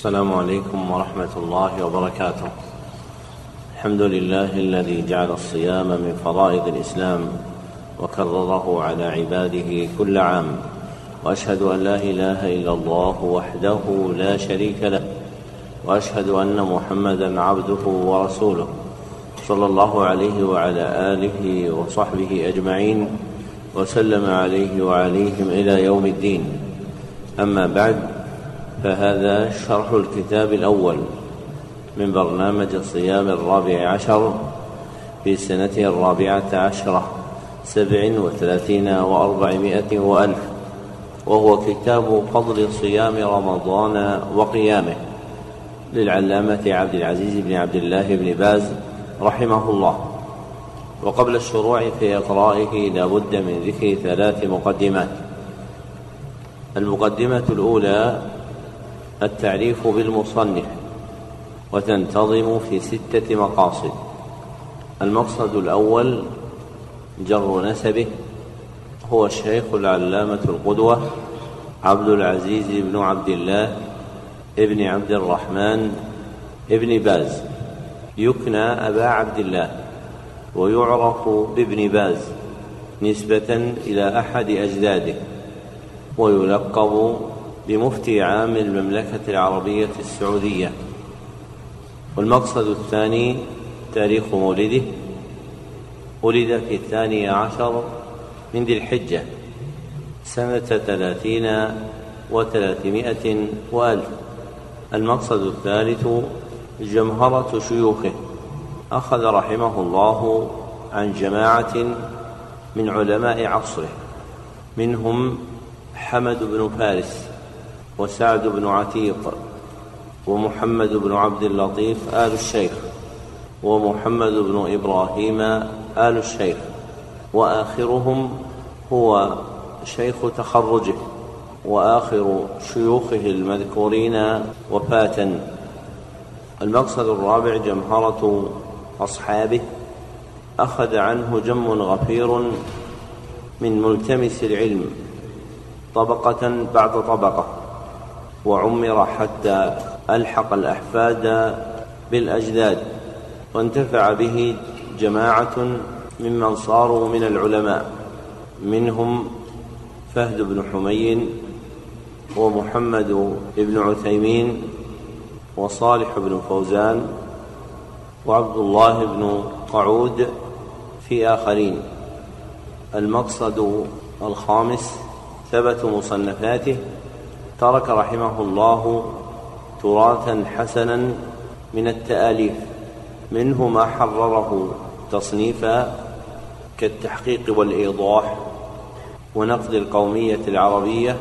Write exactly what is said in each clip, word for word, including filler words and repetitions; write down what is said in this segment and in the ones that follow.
السلام عليكم ورحمة الله وبركاته. الحمد لله الذي جعل الصيام من فرائض الإسلام وكرره على عباده كل عام، وأشهد أن لا إله إلا الله وحده لا شريك له، وأشهد أن محمدا عبده ورسوله صلى الله عليه وعلى آله وصحبه أجمعين وسلم عليه وعليهم إلى يوم الدين. أما بعد، فهذا شرح الكتاب الأول من برنامج صيام الرابع عشر في سنته الرابعة عشرة سبع وثلاثين وأربعمائة وألف، وهو كتاب فضل صيام رمضان وقيامه للعلامة عبد العزيز بن عبد الله بن باز رحمه الله. وقبل الشروع في إقرائه لا بد من ذكر ثلاث مقدمات. المقدمة الأولى التعريف بالمصنف، وتنتظم في ستة مقاصد. المقصد الأول جر نسبه، هو الشيخ العلامة القدوة عبد العزيز بن عبد الله ابن عبد الرحمن ابن باز، يكنى أبا عبد الله ويعرف بابن باز نسبة إلى أحد أجداده، ويلقب بمفتي عام المملكة العربية السعودية. والمقصد الثاني تاريخ مولده، ولد في الثاني عشر من ذي الحجة سنة ثلاثين وثلاثمائة وألف. المقصد الثالث جمهرة شيوخه، أخذ رحمه الله عن جماعة من علماء عصره، منهم حمد بن فارس وسعد بن عتيق ومحمد بن عبد اللطيف آل الشيخ ومحمد بن إبراهيم آل الشيخ، وآخرهم هو شيخ تخرجه وآخر شيوخه المذكورين وفاة. المقصد الرابع جمهرة أصحابه، أخذ عنه جم غفير من ملتمس العلم طبقة بعد طبقة، وعمر حتى ألحق الأحفاد بالأجداد، وانتفع به جماعة ممن صاروا من العلماء، منهم فهد بن حمين ومحمد بن عثيمين وصالح بن فوزان وعبد الله بن قعود في آخرين. المقصد الخامس ثبت مصنفاته، ترك رحمه الله تراثا حسنا من التآليف، منه ما حرره تصنيفا كالتحقيق والإيضاح ونقد القومية العربية،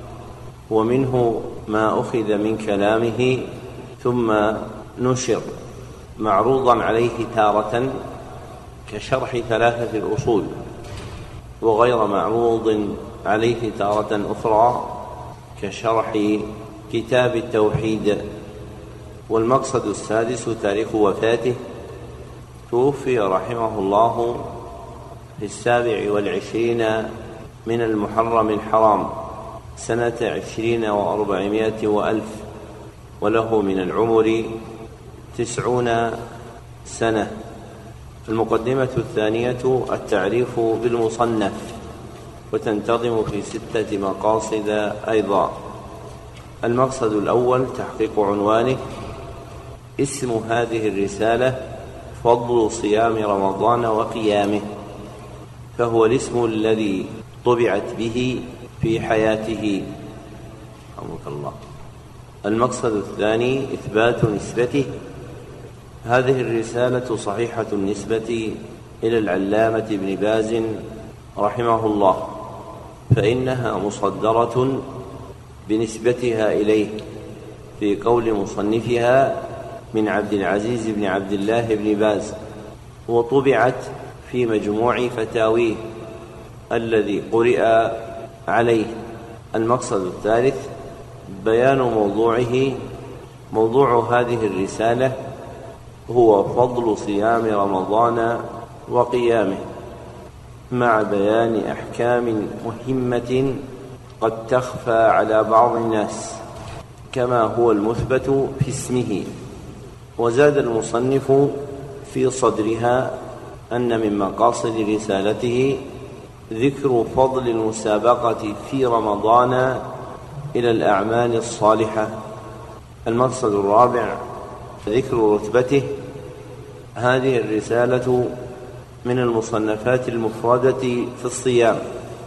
ومنه ما أخذ من كلامه ثم نشر معروضا عليه تارة كشرح ثلاثة الأصول، وغير معروض عليه تارة أخرى كشرح كتاب التوحيد. والمقصد السادس تاريخ وفاته، توفي رحمه الله في السابع والعشرين من المحرم الحرام سنة عشرين وأربعمائة وألف، وله من العمر تسعون سنة. المقدمة الثانية التعريف بالمصنف، وتنتظم في ستة مقاصد أيضا. المقصد الأول تحقيق عنوانه. اسم هذه الرسالة فضل صيام رمضان وقيامه، فهو الاسم الذي طبعت به في حياته. رحمك الله. المقصد الثاني إثبات نسبته. هذه الرسالة صحيحة النسبة إلى العلامة ابن باز رحمه الله، فإنها مصدرة بنسبتها إليه في قول مصنفها من عبد العزيز بن عبد الله بن باز، وطبعت في مجموع فتاويه الذي قرئ عليه. المقصد الثالث بيان موضوعه. موضوع هذه الرسالة هو فضل صيام رمضان وقيامه، مع بيان أحكام مهمة قد تخفى على بعض الناس، كما هو المثبت في اسمه. وزاد المصنف في صدرها أن من مقاصد رسالته ذكر فضل المسابقة في رمضان إلى الأعمال الصالحة. المقصد الرابع ذكر رتبته. هذه الرسالة من المصنفات المفردة في الصيام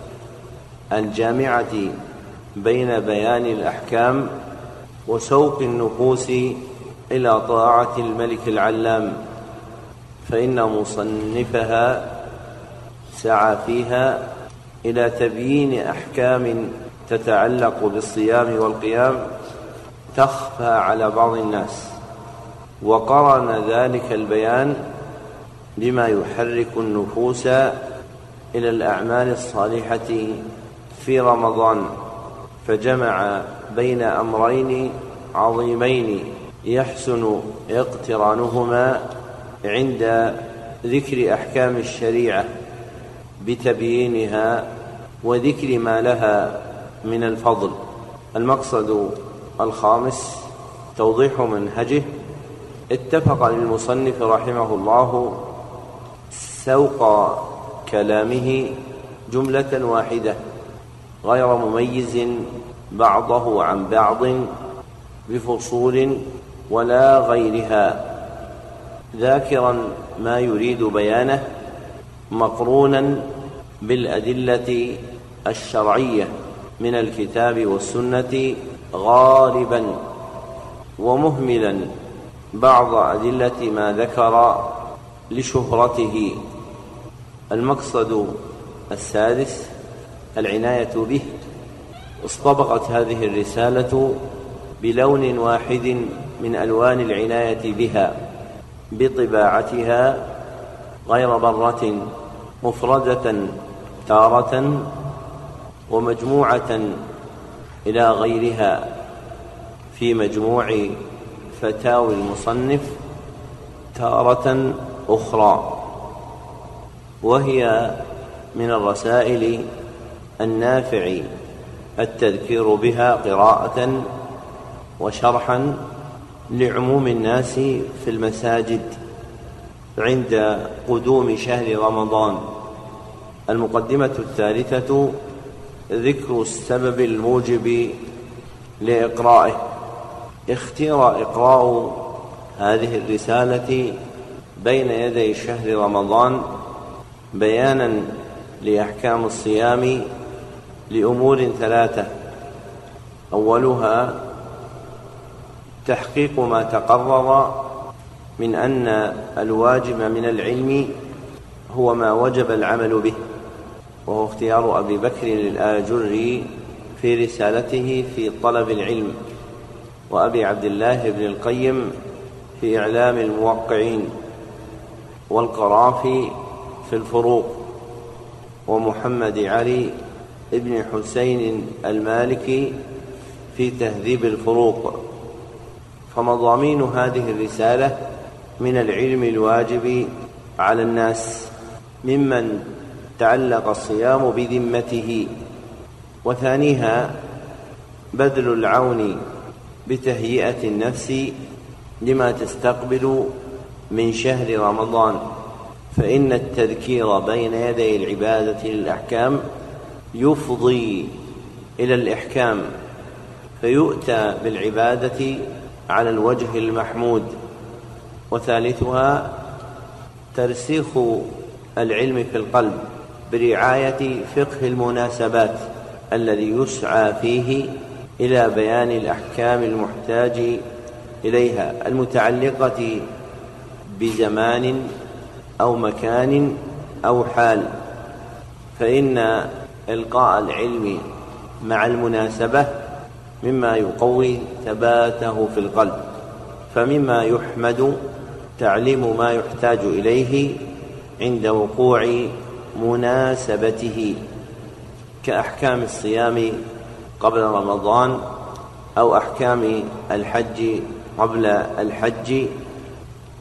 الجامعة بين بيان الأحكام وسوق النفوس إلى طاعة الملك العلام، فإن مصنفها سعى فيها إلى تبيين أحكام تتعلق بالصيام والقيام تخفى على بعض الناس، وقرن ذلك البيان لما يحرك النفوس إلى الأعمال الصالحة في رمضان، فجمع بين أمرين عظيمين يحسن اقترانهما عند ذكر أحكام الشريعة بتبيينها وذكر ما لها من الفضل. المقصد الخامس توضيح منهجه. اتفق للمصنف رحمه الله سوق كلامه جملة واحدة غير مميز بعضه عن بعض بفصول ولا غيرها، ذاكرا ما يريد بيانه مقرونا بالأدلة الشرعية من الكتاب والسنة غالبا، ومهملا بعض أدلة ما ذكر لشهرته. المقصد السادس العناية به. اصطبغت هذه الرسالة بلون واحد من ألوان العناية بها بطباعتها غير مرة، مفردة تارة ومجموعة إلى غيرها في مجموع فتاوي المصنف تارة أخرى، وهي من الرسائل النافع التذكير بها قراءة وشرحا لعموم الناس في المساجد عند قدوم شهر رمضان. المقدمة الثالثة ذكر السبب الموجب لإقرائه. اختير إقراء هذه الرسالة بين يدي شهر رمضان بيانا لأحكام الصيام لأمور ثلاثة: أولها تحقيق ما تقرر من أن الواجب من العلم هو ما وجب العمل به، وهو اختيار أبي بكر الآجري في رسالته في طلب العلم، وأبي عبد الله بن القيم في إعلام الموقعين، والقرافي في الفروق، ومحمد علي ابن حسين المالكي في تهذيب الفروق. فمضامين هذه الرسالة من العلم الواجب على الناس ممن تعلق الصيام بذمته، وثانيها بذل العون بتهيئة النفس لما تستقبل من شهر رمضان، فإن التذكير بين يدي العبادة للأحكام يفضي إلى الإحكام، فيؤتى بالعبادة على الوجه المحمود. وثالثها ترسيخ العلم في القلب برعاية فقه المناسبات الذي يسعى فيه إلى بيان الأحكام المحتاج إليها المتعلقة بزمان أو مكان أو حال، فإن إلقاء العلم مع المناسبة مما يقوي ثباته في القلب. فمما يحمد تعليم ما يحتاج إليه عند وقوع مناسبته كأحكام الصيام قبل رمضان أو أحكام الحج قبل الحج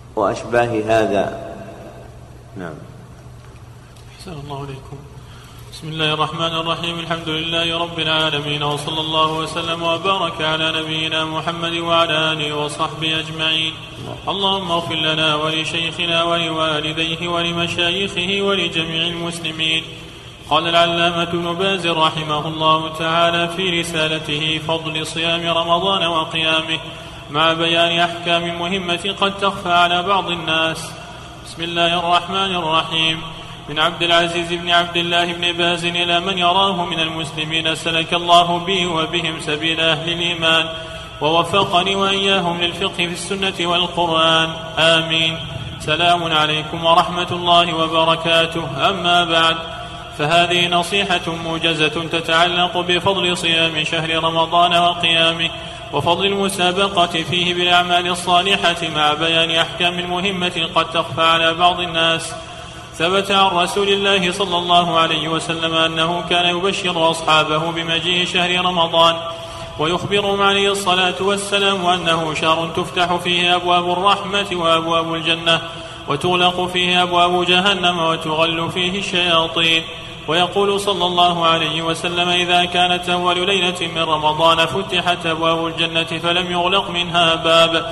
وأشباه هذا. نعم. أحسن الله عليكم. بسم الله الرحمن الرحيم. الحمد لله رب العالمين، وصلى الله وسلم وبارك على نبينا محمد وعلى آله وصحبه أجمعين. اللهم اغفر لنا ولشيخنا ولوالديه ولمشايخه ولجميع المسلمين. قال العلامة ابن باز رحمه الله تعالى في رسالته فضل صيام رمضان وقيامه مع بيان أحكام مهمة قد تخفى على بعض الناس. بسم الله الرحمن الرحيم. من عبد العزيز بن عبد الله بن باز إلى من يراه من المسلمين سلك الله بي وبهم سبيل أهل الإيمان، ووفقني وإياهم للفقه في السنة والقرآن، آمين. سلام عليكم ورحمة الله وبركاته. أما بعد، فهذه نصيحة موجزة تتعلق بفضل صيام شهر رمضان وقيامه، وفضل المسابقة فيه بالأعمال الصالحة مع بيان أحكام مهمة قد تخفى على بعض الناس. ثبت عن رسول الله صلى الله عليه وسلم أنه كان يبشر أصحابه بمجيء شهر رمضان، ويخبرهم عليه الصلاة والسلام أنه شهر تفتح فيه أبواب الرحمة وأبواب الجنة، وتغلق فيه أبواب جهنم وتغل فيه الشياطين. ويقول صلى الله عليه وسلم: إذا كانت أول ليلة من رمضان فتحت أبواب الجنة فلم يغلق منها باب،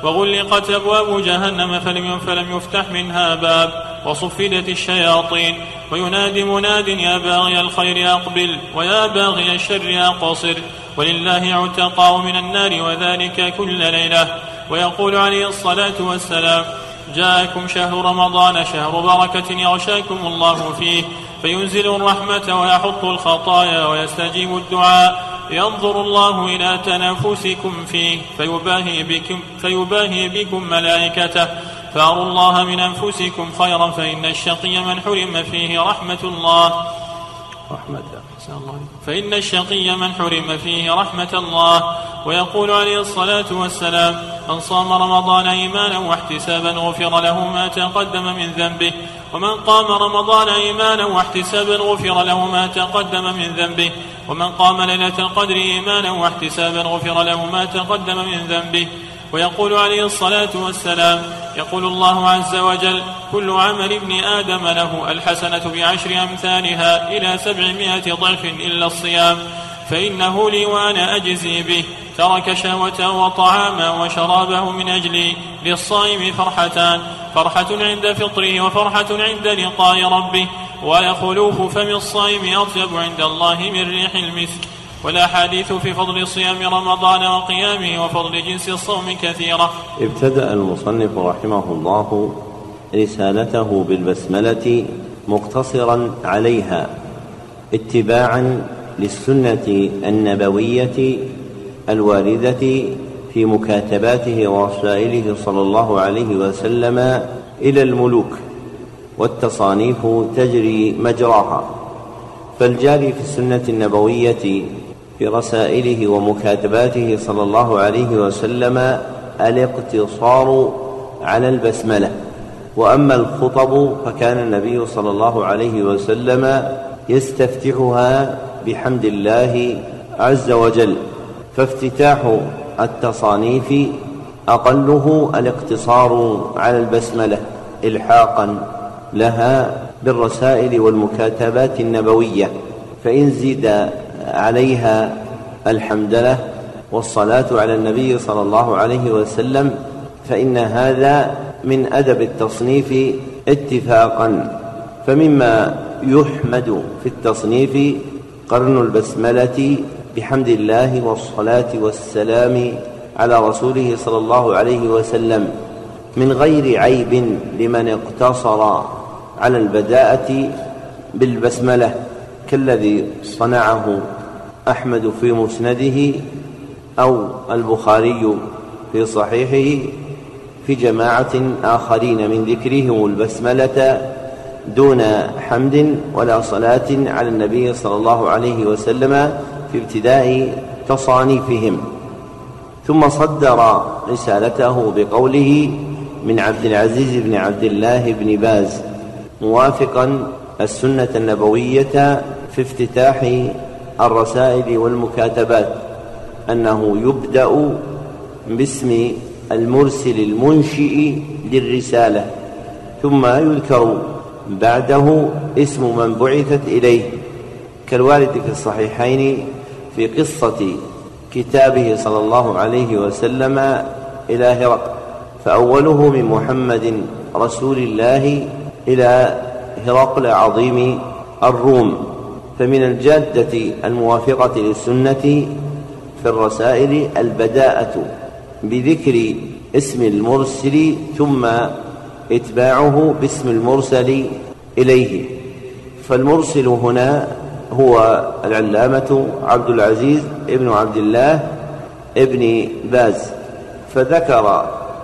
وغلقت أبواب جهنم فلم فلم يفتح منها باب، وصفدت الشياطين. وينادي مناد: يا باغي الخير أقبل، ويا باغي الشر أقصر، ولله عتقاء من النار، وذلك كل ليلة. ويقول عليه الصلاة والسلام: جاءكم شهر رمضان شهر بركة يغشاكم الله فيه، فينزل الرحمة ويحط الخطايا ويستجيب الدعاء، ينظر الله إلى تنافسكم فيه فيباهي بكم, فيباهي بكم ملائكته، فأروا الله من أنفسكم خيرا، فإن الشقي من حرم فيه رحمة الله رحمة فإن الشقي من حرم فيه رحمة الله. ويقول عليه الصلاة والسلام: من صام رمضان إيمانا واحتسابا غفر له ما تقدم من ذنبه، ومن قام رمضان إيمانا واحتسابا غفر له ما تقدم من ذنبه، ومن قام ليلة القدر إيمانا واحتسابا غفر له ما تقدم من ذنبه. ويقول عليه الصلاة والسلام: يقول الله عز وجل: كل عمل ابن آدم له الحسنة بعشر أمثالها إلى سبعمائة ضعف إلا الصيام، فإنه لي وأنا أجزي به. ترك شهوته وطعامه وشرابه من أجلي. للصائم فرحتان: فرحة عند فطره وفرحة عند لقاء ربه، ويخلوف فم الصائم أطيب عند الله من ريح المسك. والأحاديث في فضل صيام رمضان وقيامه وفضل جنس الصوم كثيرة. ابتدأ المصنف رحمه الله رسالته بالبسملة مقتصرا عليها اتباعا للسنة النبوية الواردة في مكاتباته ورسائله صلى الله عليه وسلم إلى الملوك، والتصانيف تجري مجراها. فالجاري في السنة النبوية في رسائله ومكاتباته صلى الله عليه وسلم الاقتصار على البسملة. وأما الخطب فكان النبي صلى الله عليه وسلم يستفتحها بحمد الله عز وجل، فافتتاح التصانيف أقله الاقتصار على البسملة إلحاقا لها بالرسائل والمكاتبات النبوية. فإن زيد عليها الحمدلله والصلاة على النبي صلى الله عليه وسلم فإن هذا من أدب التصنيف اتفاقا. فمما يحمد في التصنيف قرن البسملة بحمد الله والصلاة والسلام على رسوله صلى الله عليه وسلم، من غير عيب لمن اقتصر على البداءة بالبسملة، كالذي صنعه أحمد في مسنده أو البخاري في صحيحه في جماعة آخرين من ذكرهم البسملة دون حمد ولا صلاة على النبي صلى الله عليه وسلم في ابتداء تصانيفهم. ثم صدر رسالته بقوله: من عبد العزيز بن عبد الله بن باز، موافقا السنة النبوية في افتتاح الرسائل والمكاتبات، أنه يبدأ باسم المرسل المنشئ للرسالة، ثم يذكر بعده اسم من بعثت إليه، كالوارد في الصحيحين في قصة كتابه صلى الله عليه وسلم إلى هرقل، فأوله من محمد رسول الله إلى هرقل عظيم الروم. فمن الجادة الموافقة للسنة في الرسائل البداءة بذكر اسم المرسل ثم إتباعه باسم المرسل إليه. فالمرسل هنا هو العلامة عبد العزيز ابن عبد الله ابن باز، فذكر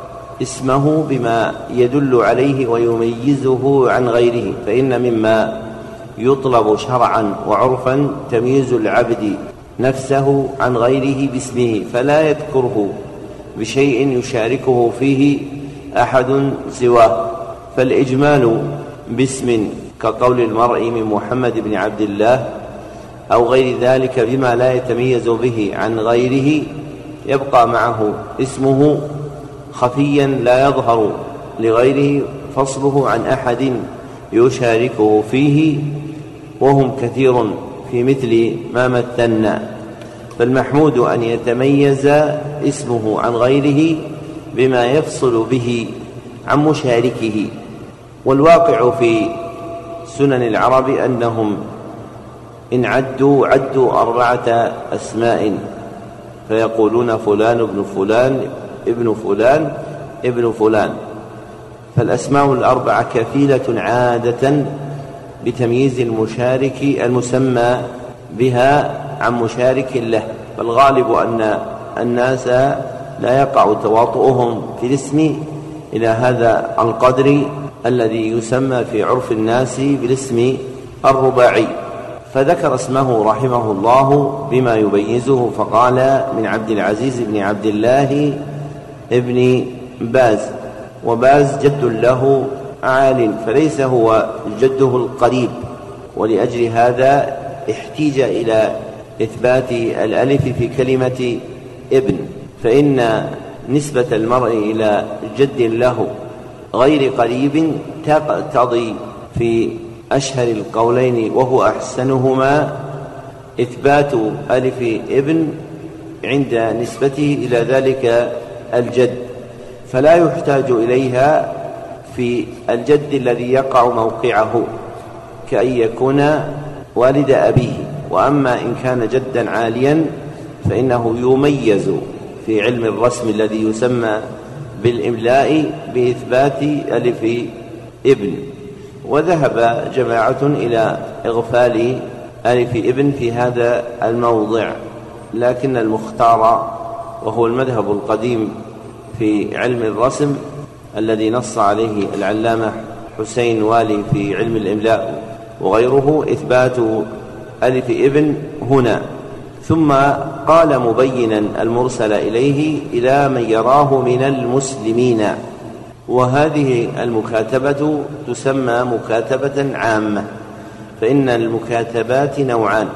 اسمه بما يدل عليه ويميزه عن غيره، فإن مما يطلب شرعا وعرفا تمييز العبد نفسه عن غيره باسمه، فلا يذكره بشيء يشاركه فيه أحد سواه. فالإجمال باسم كقول المرء من محمد بن عبد الله أو غير ذلك بما لا يتميز به عن غيره يبقى معه اسمه خفيا لا يظهر لغيره فصله عن أحد يشاركه فيه، وهم كثير في مثل ما مثلنا. فالمحمود أن يتميز اسمه عن غيره بما يفصل به عن مشاركه. والواقع في سنن العرب أنهم إن عدوا عدوا أربعة أسماء، فيقولون فلان ابن فلان ابن فلان ابن فلان. فالأسماء الأربعة كفيلة عادة بتمييز المشارك المسمى بها عن مشارك له، فالغالب أن الناس لا يقع تواطؤهم في الاسم إلى هذا القدر الذي يسمى في عرف الناس بالاسم الرباعي. فذكر اسمه رحمه الله بما يبيزه، فقال من عبد العزيز بن عبد الله ابن باز، وباز جد له عال فليس هو جده القريب، ولأجل هذا احتيج إلى إثبات الألف في كلمة ابن، فإن نسبة المرء إلى جد له غير قريب تقتضي في أشهر القولين وهو أحسنهما إثبات ألف ابن عند نسبته إلى ذلك الجد، فلا يحتاج إليها في الجد الذي يقع موقعه كأن يكون والد أبيه. وأما إن كان جدا عاليا فإنه يميز في علم الرسم الذي يسمى بالإملاء بإثبات ألف ابن. وذهب جماعة إلى إغفال ألف ابن في هذا الموضع، لكن المختار وهو المذهب القديم في علم الرسم الذي نص عليه العلامة حسين والي في علم الإملاء وغيره إثبات ألف ابن هنا. ثم قال مبينا المرسل إليه إلى من يراه من المسلمين. وهذه المكاتبة تسمى مكاتبة عامة، فإن المكاتبات نوعان،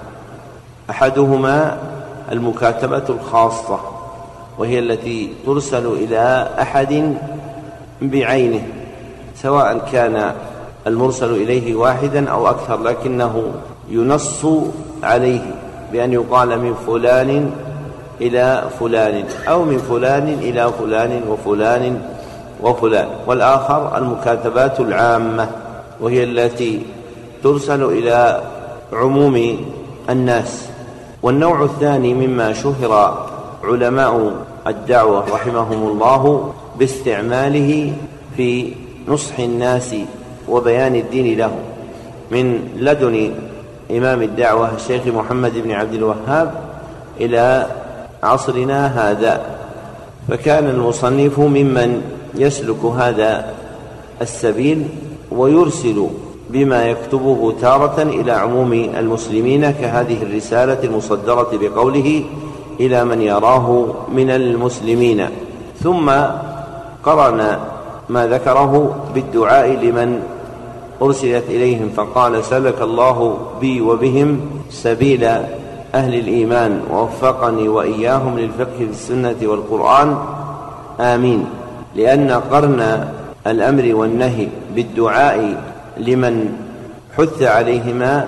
أحدهما المكاتبة الخاصة وهي التي ترسل إلى أحد بعينه، سواء كان المرسل إليه واحدا أو أكثر، لكنه ينص عليه بأن يقال من فلان إلى فلان أو من فلان إلى فلان وفلان وفلان. والآخر المكاتبات العامة وهي التي ترسل إلى عموم الناس. والنوع الثاني مما شهر علماء الدعوة رحمهم الله باستعماله في نصح الناس وبيان الدين لهم من لدن إمام الدعوة الشيخ محمد بن عبد الوهاب إلى عصرنا هذا. فكان المصنف ممن يسلك هذا السبيل ويرسل بما يكتبه تارة إلى عموم المسلمين كهذه الرسالة المصدرة بقوله إلى من يراه من المسلمين. ثم قرن ما ذكره بالدعاء لمن أرسلت إليهم، فقال سلك الله بي وبهم سبيل أهل الإيمان ووفقني وإياهم للفقه في السنة والقرآن آمين. لأن قرن الأمر والنهي بالدعاء لمن حث عليهما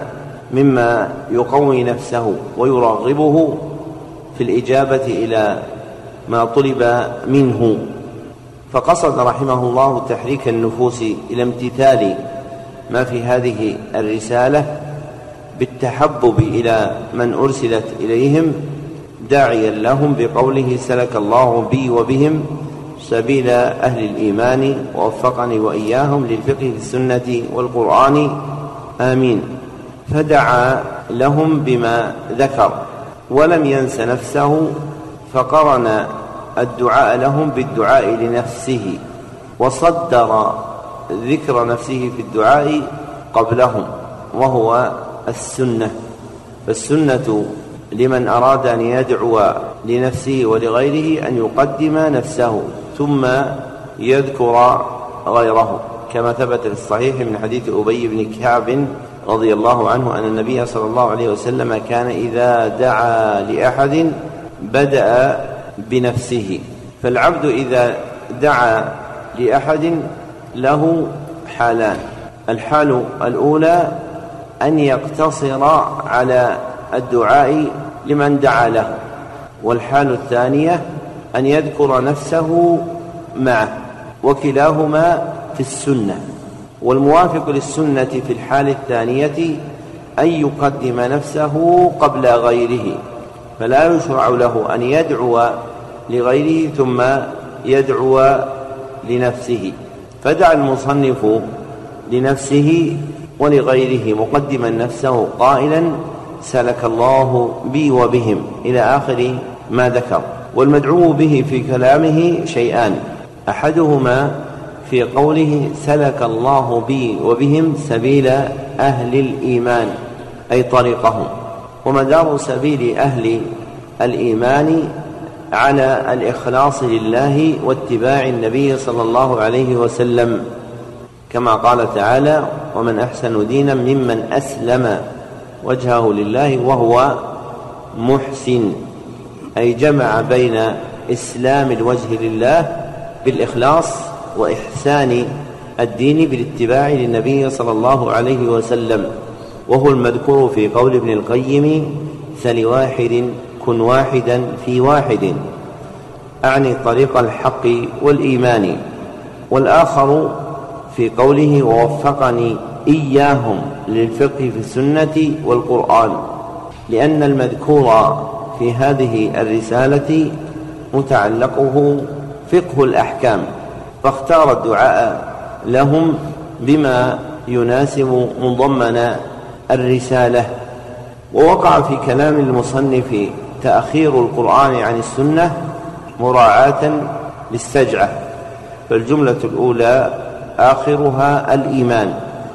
مما يقوي نفسه ويرغبه في الإجابة إلى ما طلب منه. فقصد رحمه الله تحريك النفوس إلى امتثال ما في هذه الرسالة بالتحبب إلى من أرسلت إليهم، داعيا لهم بقوله: سلك الله بي وبهم سبيل أهل الإيمان ووفقني وإياهم للفقه في السنة والقرآن، آمين. فدعا لهم بما ذكر ولم ينس نفسه، فقرن الدعاء لهم بالدعاء لنفسه، وصدر ذكر نفسه في الدعاء قبلهم، وهو السنة. فالسنة لمن أراد أن يدعو لنفسه ولغيره أن يقدم نفسه ثم يذكر غيره، كما ثبت في الصحيح من حديث أبي بن كعب رضي الله عنه أن النبي صلى الله عليه وسلم كان إذا دعا لأحد بدأ بنفسه. فالعبد إذا دعا لأحد له حالان: الحال الأولى أن يقتصر على الدعاء لمن دعا له، والحال الثانية أن يذكر نفسه معه، وكلاهما في السنة. والموافق للسنة في الحال الثانية أن يقدم نفسه قبل غيره، فلا يشرع له أن يدعو لغيره ثم يدعو لنفسه. فدعا المصنف لنفسه ولغيره مقدما نفسه قائلا: سلك الله بي وبهم، إلى آخر ما ذكر. والمدعو به في كلامه شيئان: أحدهما في قوله: سلك الله بي وبهم سبيل أهل الإيمان، أي طريقهم. ومدار سبيل أهل الإيمان على الإخلاص لله واتباع النبي صلى الله عليه وسلم، كما قال تعالى: ومن أحسن دينا ممن أسلم وجهه لله وهو محسن، أي جمع بين إسلام الوجه لله بالإخلاص وإحسان الدين بالاتباع للنبي صلى الله عليه وسلم، وهو المذكور في قول ابن القيم: فلواحد كن واحدا في واحد، أعني طريق الحق والإيمان. والآخر في قوله: ووفقني إياهم للفقه في السنة والقرآن، لأن المذكور في هذه الرسالة متعلقه فقه الأحكام، فاختار الدعاء لهم بما يناسب مضمن الرسالة. ووقع في كلام المصنف تأخير القرآن عن السنة مراعاة للسجعة، فالجملة الأولى آخرها الإيمان،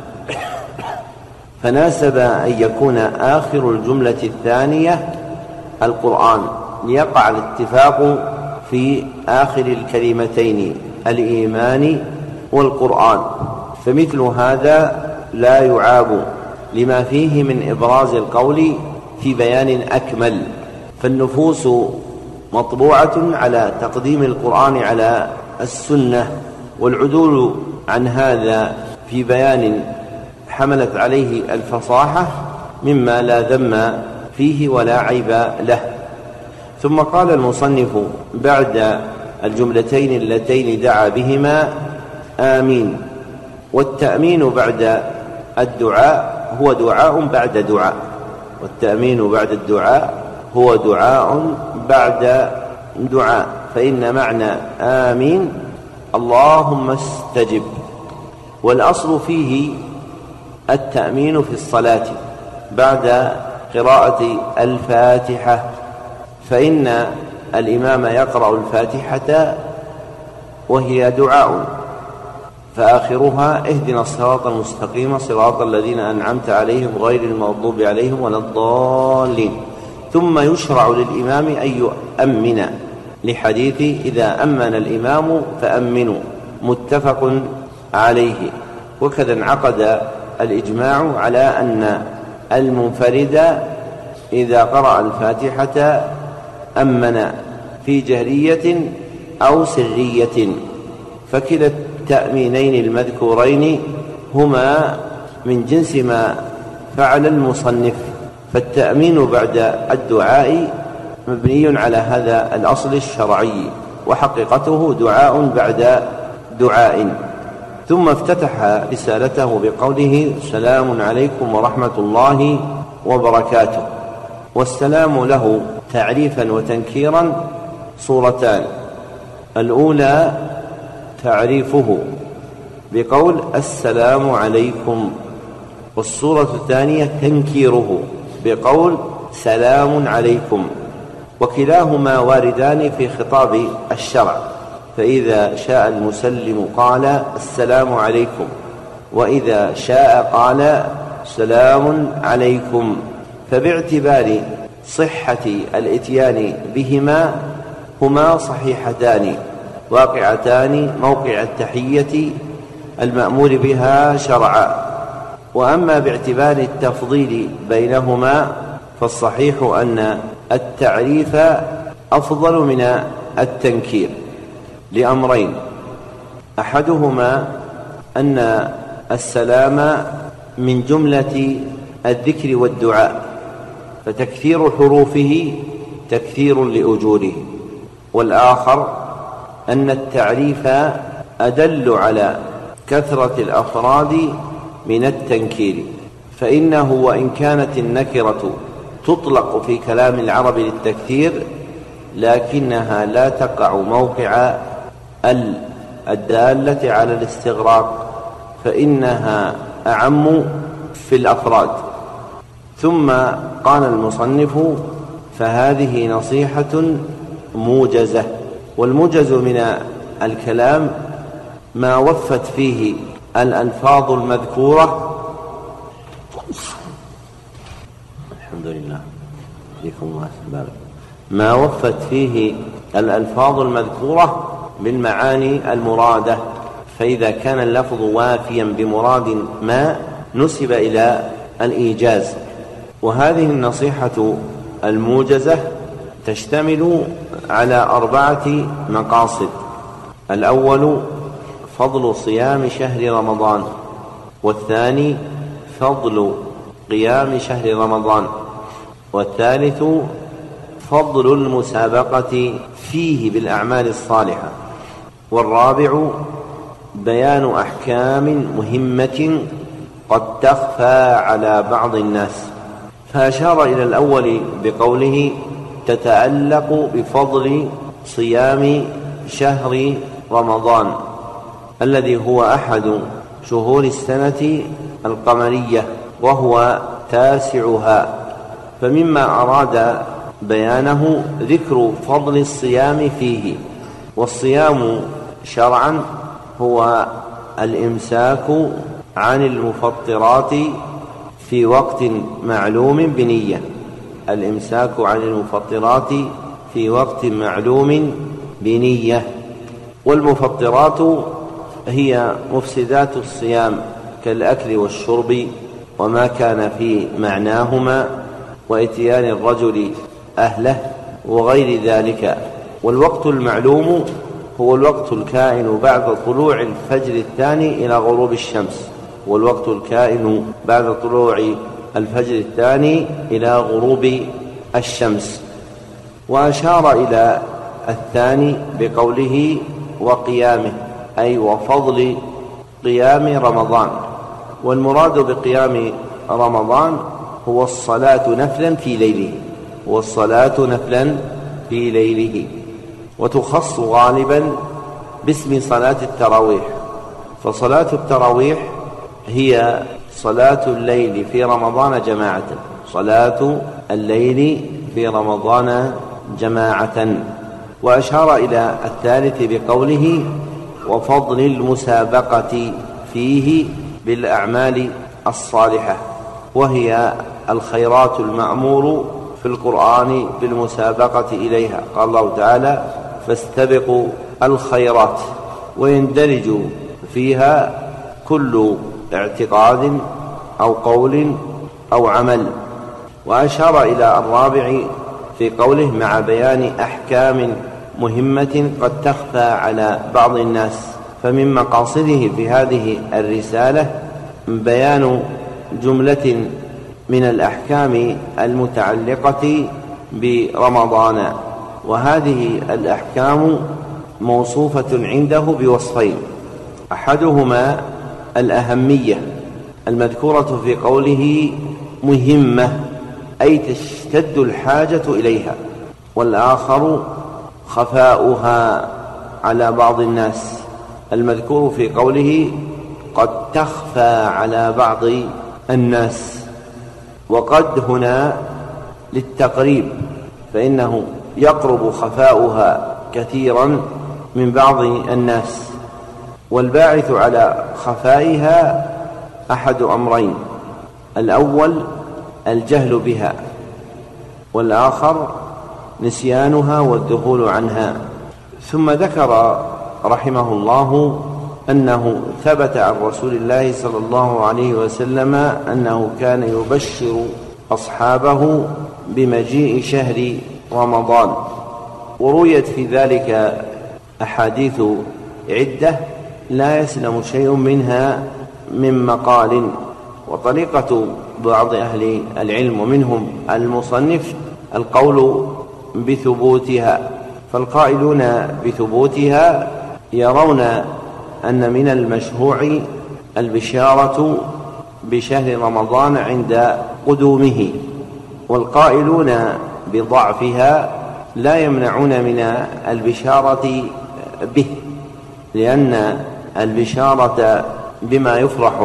فناسب أن يكون آخر الجملة الثانية القرآن، ليقع الاتفاق في آخر الكلمتين الإيمان والقرآن. فمثل هذا لا يعاب لما فيه من إبراز القول في بيان أكمل، فالنفوس مطبوعة على تقديم القرآن على السنة، والعدول عن هذا في بيان حملت عليه الفصاحة مما لا ذم فيه ولا عيب له. ثم قال المصنف بعد الجملتين اللتين دعا بهما: آمين. والتأمين بعد الدعاء هو دعاء بعد دعاء، والتأمين بعد الدعاء هو دعاء بعد دعاء، فإن معنى آمين اللهم استجب. والأصل فيه التأمين في الصلاة بعد قراءة الفاتحة، فإن الإمام يقرأ الفاتحة وهي دعاء، فآخرها: اهدنا الصراط المستقيم صراط الذين أنعمت عليهم غير المغضوب عليهم ولا الضالين. ثم يشرع للإمام أن يؤمن، لحديث: إذا أمن الإمام فأمنوا، متفق عليه. وكذا انعقد الإجماع على أن المنفرد إذا قرأ الفاتحة أمن في جهرية أو سرية، فكلا التأمينين المذكورين هما من جنس ما فعل المصنف، فالتأمين بعد الدعاء مبني على هذا الأصل الشرعي، وحقيقته دعاء بعد دعاء. ثم افتتح رسالته بقوله: سلام عليكم ورحمة الله وبركاته. والسلام له تعريفا وتنكيرا صورتان: الأولى تعريفه بقول السلام عليكم، والصورة الثانية تنكيره بقول سلام عليكم، وكلاهما واردان في خطاب الشرع، فإذا شاء المسلم قال السلام عليكم، وإذا شاء قال سلام عليكم. فباعتبار صحة الإتيان بهما هما صحيحتان واقعتان موقع التحية المأمور بها شرعا. وأما باعتبار التفضيل بينهما فالصحيح أن التعريف أفضل من التنكير لأمرين: أحدهما أن السلام من جملة الذكر والدعاء، فتكثير حروفه تكثير لأجوره، والآخر أن التعريف أدل على كثرة الأفراد من التنكير، فإنه وإن كانت النكرة تطلق في كلام العرب للتكثير لكنها لا تقع موقع ال الدالة على الاستغراق، فإنها أعم في الأفراد. ثم قال المصنف: فهذه نصيحة موجزة. والموجز من الكلام ما وفت فيه الألفاظ المذكورة الحمد لله فيكم الله سبحانه ما وفت فيه الألفاظ المذكورة بالمعاني المرادة، فإذا كان اللفظ وافيا بمراد ما نسب إلى الإيجاز. وهذه النصيحة الموجزة تشتمل على أربعة مقاصد: الأول فضل صيام شهر رمضان، والثاني فضل قيام شهر رمضان، والثالث فضل المسابقة فيه بالأعمال الصالحة، والرابع بيان أحكام مهمة قد تخفى على بعض الناس. فأشار إلى الأول بقوله: تتعلق بفضل صيام شهر رمضان الذي هو أحد شهور السنة القمرية وهو تاسعها، فمما أراد بيانه ذكر فضل الصيام فيه. والصيام شرعا هو الإمساك عن المفطرات في وقت معلوم بنية، الإمساك عن المفطرات في وقت معلوم بنية. والمفطرات هي مفسدات الصيام كالأكل والشرب وما كان في معناهما، وإتيان الرجل أهله وغير ذلك. والوقت المعلوم هو الوقت الكائن بعد طلوع الفجر الثاني إلى غروب الشمس، والوقت الكائن بعد طلوع الفجر الثاني إلى غروب الشمس. وأشار إلى الثاني بقوله: وقيامه، أي وفضل قيام رمضان. والمراد بقيام رمضان هو الصلاة نفلا في ليله، والصلاة نفلا في ليله، وتخص غالبا باسم صلاة التراويح. فصلاة التراويح هي صلاة الليل في رمضان جماعة، صلاة الليل في رمضان جماعة. وأشار إلى الثالث بقوله: وفضل المسابقة فيه بالأعمال الصالحة، وهي الخيرات المأمور في القرآن بالمسابقة إليها. قال الله تعالى: فاستبقوا الخيرات، ويندرج فيها كل اعتقاد أو قول أو عمل. وأشار إلى الرابع في قوله: مع بيان أحكام مهمة قد تخفى على بعض الناس. فمن مقاصده في هذه الرسالة بيان جملة من الأحكام المتعلقة برمضان، وهذه الأحكام موصوفة عنده بوصفين: أحدهما الأهمية المذكورة في قوله مهمة، أي تشتد الحاجة إليها، والآخر خفاؤها على بعض الناس المذكور في قوله قد تخفى على بعض الناس. وقد هنا للتقريب، فإنه يقرب خفاؤها كثيرا من بعض الناس، والباعث على خفائها أحد أمرين: الأول الجهل بها، والآخر نسيانها والذهول عنها. ثم ذكر رحمه الله أنه ثبت عن رسول الله صلى الله عليه وسلم أنه كان يبشر أصحابه بمجيء شهر رمضان، ورويت في ذلك أحاديث عدة لا يسلم شيء منها من مقال. وطريقة بعض أهل العلم ومنهم المصنف القول بثبوتها، فالقائلون بثبوتها يرون أن من المشروع البشارة بشهر رمضان عند قدومه، والقائلون بضعفها لا يمنعون من البشارة به، لأن البشارة بما يفرح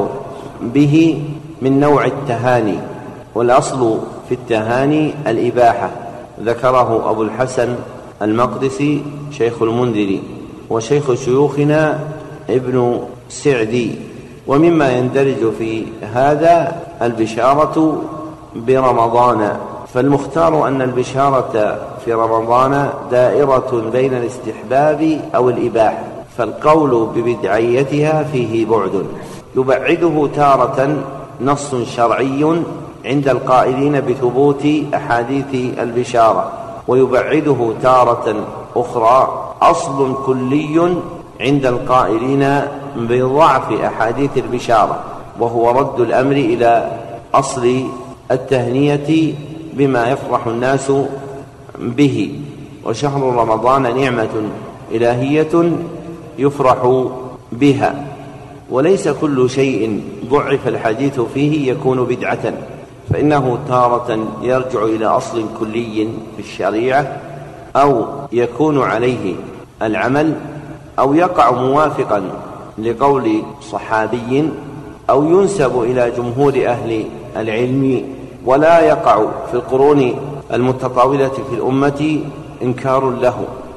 به من نوع التهاني، والأصل في التهاني الإباحة، ذكره أبو الحسن المقدسي شيخ المنذري وشيخ شيوخنا ابن سعدي. ومما يندرج في هذا البشارة برمضان، فالمختار أن البشارة في رمضان دائرة بين الاستحباب أو الإباحة، فالقول ببدعيتها فيه بعد يبعده تارة نص شرعي عند القائلين بثبوت أحاديث البشارة، ويبعده تارة أخرى أصل كلي عند القائلين بضعف أحاديث البشارة، وهو رد الأمر إلى أصل التهنية بما يفرح الناس به. وشهر رمضان نعمة إلهية يفرح بها، وليس كل شيء ضعف الحديث فيه يكون بدعة، فإنه تارة يرجع إلى أصل كلي في الشريعة، أو يكون عليه العمل، أو يقع موافقا لقول صحابي، أو ينسب إلى جمهور أهل العلم، ولا يقع في القرون المتطاولة في الأمة إنكار له،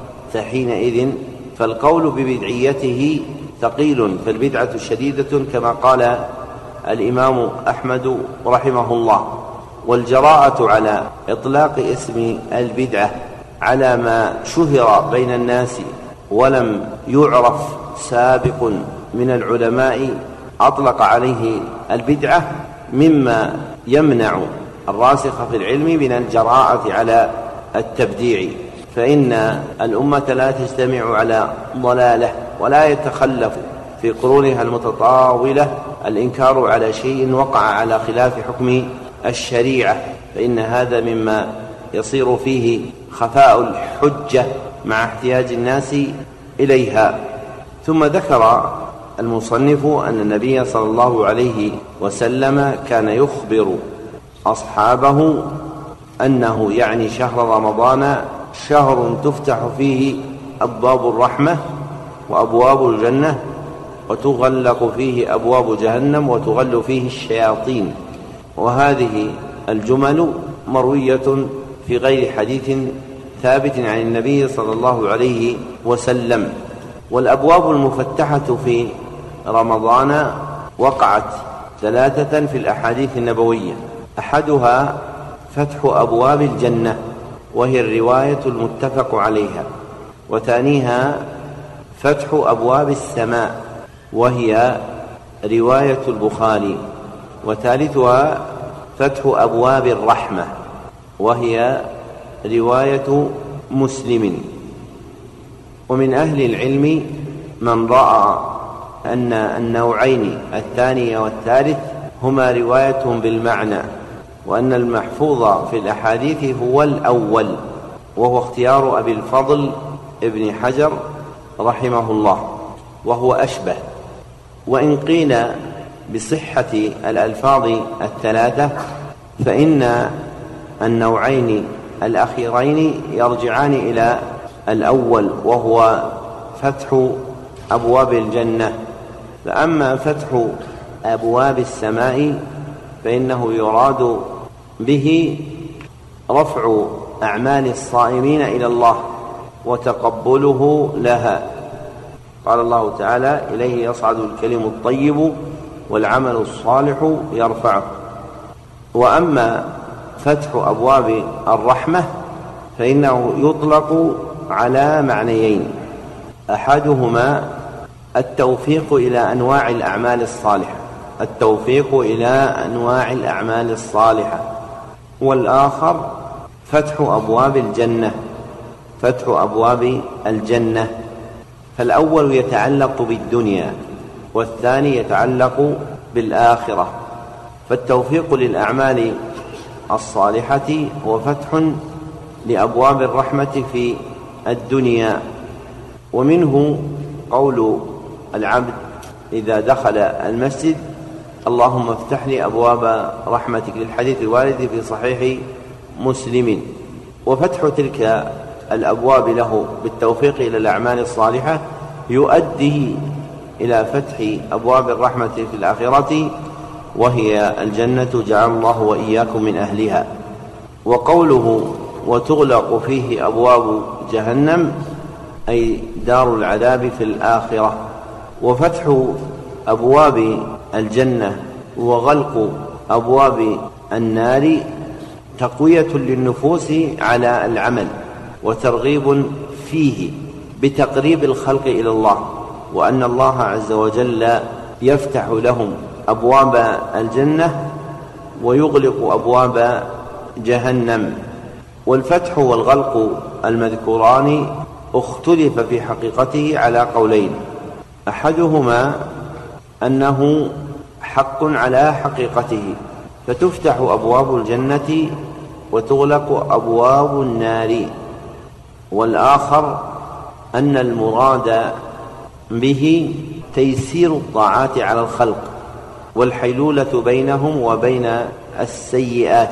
فحينئذ فالقول ببدعيته ثقيل، فالبدعة شديدة كما قال الإمام أحمد رحمه الله. والجراءة على إطلاق اسم البدعة على ما شهر بين الناس ولم يعرف سابق من العلماء أطلق عليه البدعة مما يمنع الراسخ في العلم من الجراءة على التبديع، فإن الأمة لا تجتمع على ضلالة، ولا يتخلف في قرونها المتطاولة الإنكار على شيء وقع على خلاف حكم الشريعة، فإن هذا مما يصير فيه خفاء الحجة مع احتياج الناس إليها. ثم ذكر المصنف أن النبي صلى الله عليه وسلم كان يخبر أصحابه أنه يعني شهر رمضان شهر تفتح فيه أبواب الرحمة وأبواب الجنة، وتغلق فيه أبواب جهنم وتغل فيه الشياطين. وهذه الجمل مروية في غير حديث ثابت عن النبي صلى الله عليه وسلم. والأبواب المفتحة في رمضان وقعت ثلاثة في الأحاديث النبوية: أحدها فتح أبواب الجنة، وهي الرواية المتفق عليها، وثانيها فتح أبواب السماء، وهي رواية البخاري، وثالثها فتح أبواب الرحمة، وهي رواية مسلم. ومن أهل العلم من رأى أن النوعين الثاني والثالث هما رواية بالمعنى، وأن المحفوظ في الأحاديث هو الأول، وهو اختيار أبي الفضل ابن حجر رحمه الله، وهو أشبه. وإن قيل بصحة الألفاظ الثلاثة فإن النوعين الأخيرين يرجعان إلى الأول، وهو فتح أبواب الجنة. فأما فتح أبواب السماء فإنه يراد به رفع أعمال الصائمين إلى الله وتقبله لها. قال الله تعالى: إليه يصعد الكلم الطيب والعمل الصالح يرفعه. وأما فتح أبواب الرحمة فإنه يطلق على معنيين: أحدهما التوفيق إلى أنواع الأعمال الصالحة التوفيق إلى أنواع الأعمال الصالحة والآخر فتح أبواب الجنة فتح أبواب الجنة فالأول يتعلق بالدنيا والثاني يتعلق بالآخرة. فالتوفيق للأعمال الصالحة هو فتح لأبواب الرحمة في الدنيا، ومنه قول العبد إذا دخل المسجد: اللهم افتح لي أبواب رحمتك، للحديث الوارد في صحيح مسلم. وفتح تلك الأبواب له بالتوفيق إلى الأعمال الصالحة يؤدي إلى فتح أبواب الرحمة في الآخرة، وهي الجنة، جعل الله وإياكم من أهلها. وقوله وتغلق فيه أبواب جهنم أي دار العذاب في الآخرة. وفتح أبواب الجنة وغلق أبواب النار تقوية للنفوس على العمل وترغيب فيه بتقريب الخلق إلى الله، وأن الله عز وجل يفتح لهم أبواب الجنة ويغلق أبواب جهنم. والفتح والغلق المذكوران اختلف في حقيقته على قولين: أحدهما أنه حق على حقيقته فتفتح أبواب الجنة وتغلق أبواب النار، والآخر أن المراد به تيسير الطاعات على الخلق والحيلولة بينهم وبين السيئات.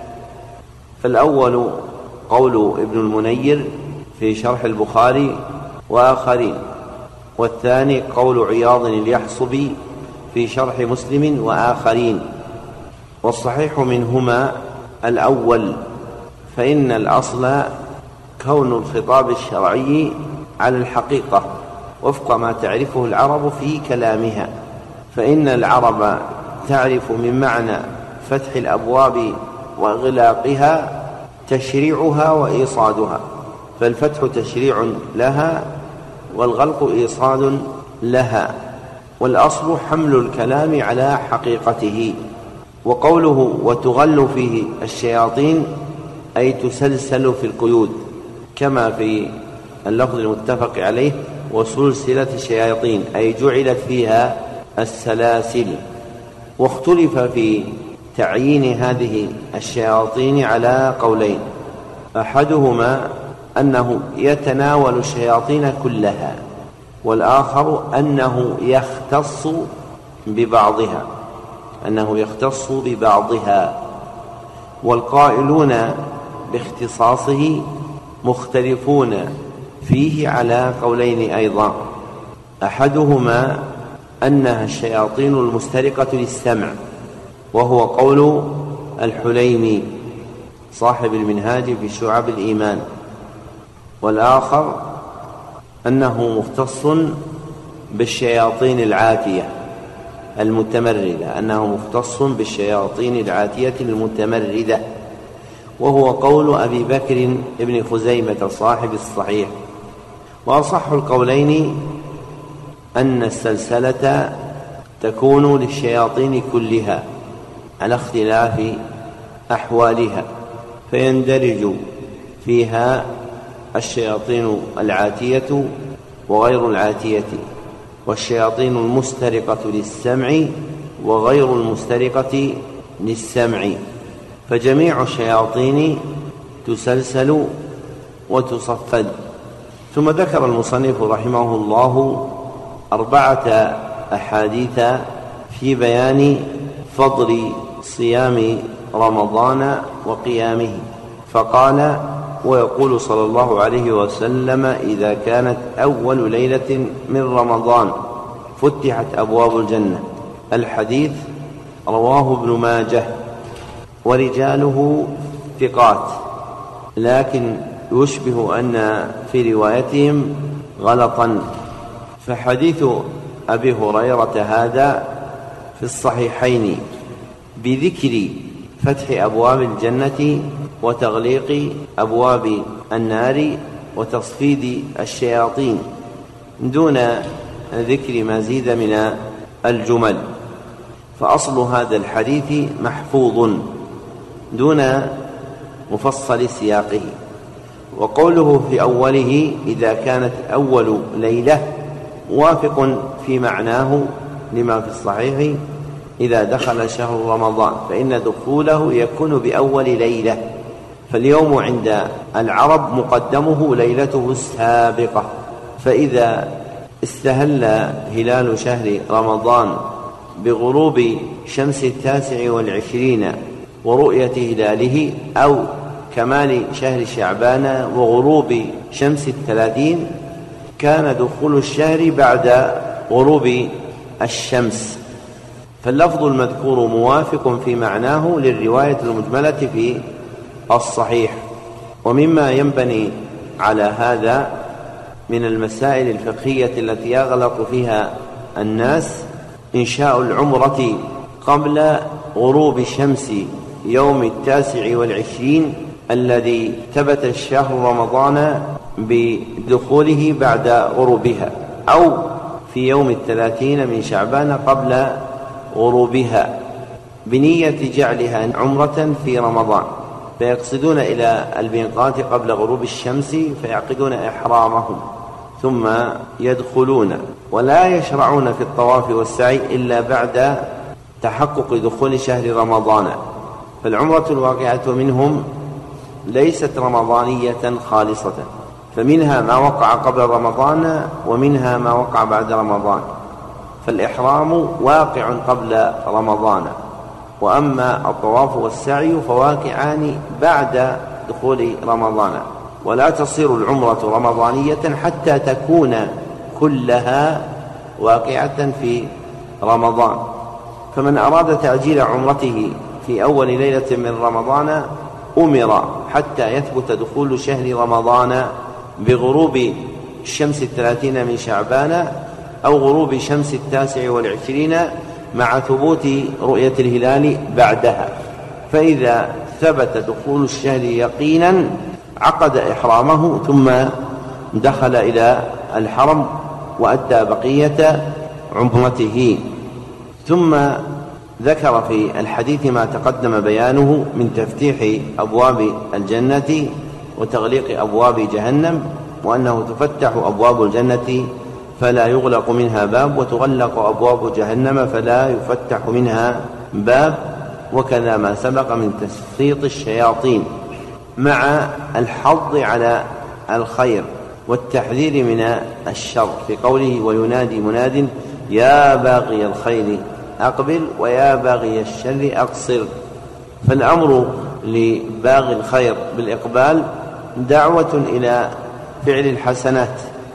فالأول قول ابن المنير في شرح البخاري وآخرين، والثاني قول عياض اليحصبي في شرح مسلم وآخرين. والصحيح منهما الأول، فإن الأصل كون الخطاب الشرعي على الحقيقة وفق ما تعرفه العرب في كلامها، فإن العرب تعرف من معنى فتح الأبواب وإغلاقها تشريعها وإيصادها، فالفتح تشريع لها والغلق إيصاد لها، والأصل حمل الكلام على حقيقته. وقوله وتغل فيه الشياطين أي تسلسل في القيود، كما في اللفظ المتفق عليه وسلسلة الشياطين أي جعلت فيها السلاسل. واختلف في تعيين هذه الشياطين على قولين: أحدهما أنه يتناول الشياطين كلها، والآخر أنه يختص ببعضها أنه يختص ببعضها والقائلون باختصاصه مختلفون فيه على قولين أيضا: أحدهما أنها الشياطين المسترقة للسمع، وهو قول الحليمي صاحب المنهاج في شعب الإيمان، والآخر أنه مختص بالشياطين العاتية المتمردة أنه مختص بالشياطين العاتية المتمردة، وهو قول أبي بكر ابن خزيمة صاحب الصحيح. وأصح القولين أن السلسلة تكون للشياطين كلها على اختلاف أحوالها، فيندرج فيها الشياطين العاتية وغير العاتية، والشياطين المسترقة للسمع وغير المسترقة للسمع. فجميع الشياطين تسلسل وتصفد. ثم ذكر المصنف رحمه الله أربعة أحاديث في بيان فضل صيام رمضان وقيامه، فقال: ويقول صلى الله عليه وسلم: إذا كانت أول ليلة من رمضان فتحت أبواب الجنة. الحديث رواه ابن ماجه ورجاله ثقات، لكن يشبه أن في روايتهم غلطا، فحديث أبي هريرة هذا في الصحيحين بذكر فتح أبواب الجنة وتغليق أبواب النار وتصفيد الشياطين دون ذكر مزيد من الجمل، فأصل هذا الحديث محفوظ دون مفصل سياقه. وقوله في أوله: إذا كانت أول ليلة، وافق في معناه لما في الصحيح: إذا دخل شهر رمضان، فإن دخوله يكون بأول ليلة، فاليوم عند العرب مقدمه ليلته السابقة، فإذا استهل هلال شهر رمضان بغروب شمس التاسع والعشرين ورؤية هلاله، أو كمال شهر شعبان وغروب شمس الثلاثين، كان دخول الشهر بعد غروب الشمس. فاللفظ المذكور موافق في معناه للرواية المجملة في الصحيح. ومما ينبني على هذا من المسائل الفقهية التي يغلط فيها الناس إنشاء العمرة قبل غروب شمس يوم التاسع والعشرين الذي ثبت الشهر رمضان بدخوله بعد غروبها، أو في يوم الثلاثين من شعبان قبل غروبها، بنية جعلها عمرة في رمضان، فيقصدون إلى الميقات قبل غروب الشمس فيعقدون إحرامهم ثم يدخلون، ولا يشرعون في الطواف والسعي إلا بعد تحقق دخول شهر رمضان. فالعمرة الواقعة منهم ليست رمضانية خالصة، فمنها ما وقع قبل رمضان ومنها ما وقع بعد رمضان، فالإحرام واقع قبل رمضان، وأما الطواف والسعي فواقعان بعد دخول رمضان. ولا تصير العمرة رمضانية حتى تكون كلها واقعة في رمضان. فمن أراد تعجيل عمرته في أول ليلة من رمضان أمر حتى يثبت دخول شهر رمضان بغروب الشمس الثلاثين من شعبان أو غروب شمس التاسع والعشرين مع ثبوت رؤية الهلال بعدها، فإذا ثبت دخول الشهر يقينا عقد إحرامه ثم دخل إلى الحرم وأدى بقية عمرته. ثم ذكر في الحديث ما تقدم بيانه من تفتيح أبواب الجنة وتغليق أبواب جهنم، وأنه تفتح أبواب الجنة فلا يغلق منها باب، وتغلق أبواب جهنم فلا يفتح منها باب، وكذا ما سبق من تسخيط الشياطين، مع الحض على الخير والتحذير من الشر في قوله: وينادي مناد يا باغي الخير أقبل ويا باغي الشر أقصر. فالأمر لباغي الخير بالإقبال دعوة إلى فعل الحسنات،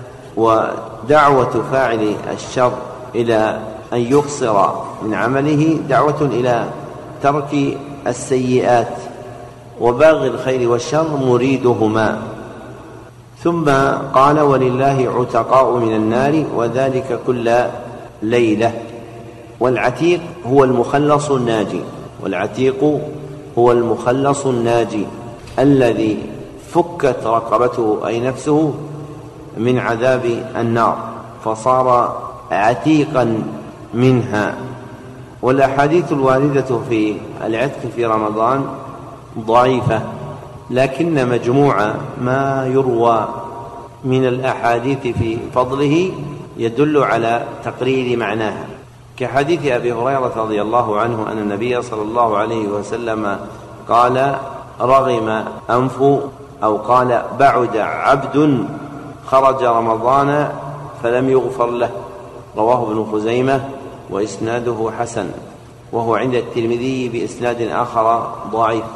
ودعوة فاعل الشر إلى أن يقصر من عمله دعوة إلى ترك السيئات، وباغي الخير والشر مريدهما. ثم قال: ولله عتقاء من النار وذلك كل ليلة. والعتيق هو المخلص الناجي، والعتيق هو المخلص الناجي الذي فكت رقبته أي نفسه من عذاب النار فصار عتيقا منها. والأحاديث الواردة في العتق في رمضان ضعيفة، لكن مجموع ما يروى من الأحاديث في فضله يدل على تقرير معناها، كحديث أبي هريرة رضي الله عنه أن النبي صلى الله عليه وسلم قال رغم أنف أو قال بعد عبد خرج رمضان فلم يغفر له، رواه ابن خزيمة وإسناده حسن، وهو عند الترمذي بإسناد آخر ضعيف.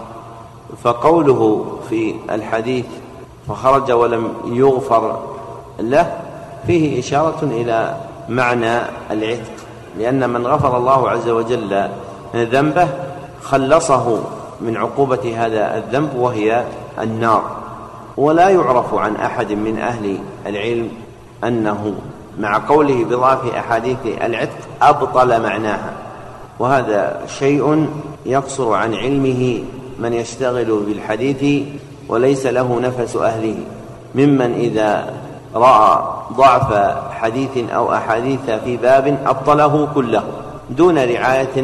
فقوله في الحديث فخرج ولم يغفر له فيه إشارة إلى معنى العتق، لأن من غفر الله عز وجل ذنبه خلصه من عقوبة هذا الذنب وهي النار. ولا يعرف عن أحد من أهل العلم أنه مع قوله بضعف أحاديث العتق أبطل معناها، وهذا شيء يقصر عن علمه من يشتغل بالحديث وليس له نفس أهله، ممن إذا رأى ضعف حديث أو أحاديث في باب أبطله كله دون رعاية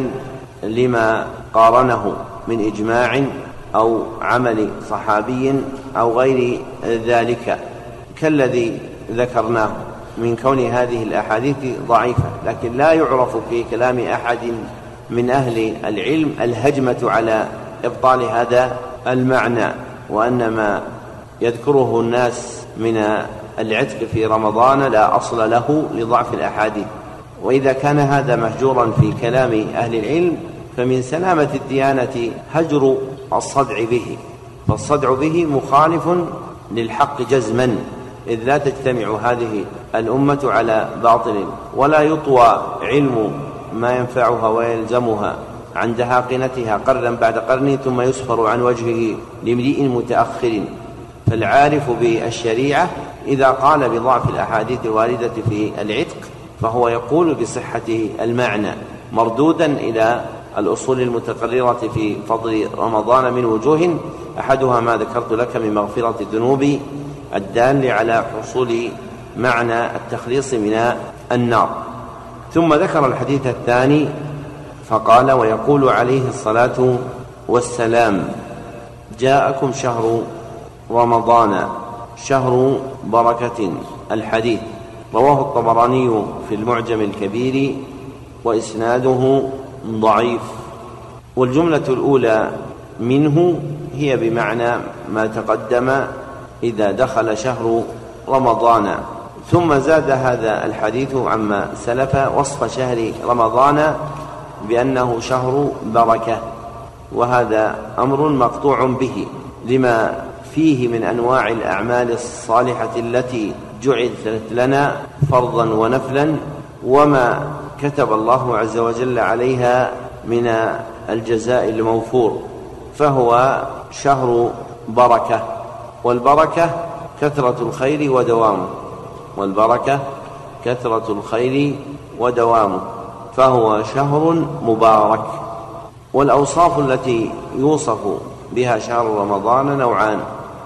لما قارنه من إجماع أو عمل صحابي أو غير ذلك، كالذي ذكرناه من كون هذه الأحاديث ضعيفة. لكن لا يعرف في كلام أحد من أهل العلم الهجمة على إبطال هذا المعنى، وأن ما يذكره الناس من العتق في رمضان لا أصل له لضعف الأحاديث. وإذا كان هذا مهجورا في كلام أهل العلم فمن سلامة الديانة هجر الصدع به، فالصدع به مخالف للحق جزما، إذ لا تجتمع هذه الأمة على باطل، ولا يطوى علم ما ينفعها ويلزمها عند هاقنتها قرنا بعد قرن ثم يسفر عن وجهه لامرئ متأخر. فالعارف بالشريعة إذا قال بضعف الأحاديث الواردة في العتق فهو يقول بصحة المعنى، مردودا إلى الأصول المتقررة في فضل رمضان من وجوه، أحدها ما ذكرت لك من مغفرة الذنوب الدال على حصول معنى التخليص من النار. ثم ذكر الحديث الثاني فقال ويقول عليه الصلاة والسلام جاءكم شهر رمضان شهر بركة. الحديث رواه الطبراني في المعجم الكبير وإسناده ضعيف. والجملة الأولى منه هي بمعنى ما تقدم إذا دخل شهر رمضان، ثم زاد هذا الحديث عما سلف وصف شهر رمضان بأنه شهر بركة، وهذا أمر مقطوع به لما فيه من أنواع الأعمال الصالحة التي جعلت لنا فرضا ونفلا، وما كتب الله عز وجل عليها من الجزاء الموفور، فهو شهر بركة. والبركة كثرة الخير ودوامه، والبركة كثرة الخير ودوامه، فهو شهر مبارك. والأوصاف التي يوصف بها شهر رمضان نوعان،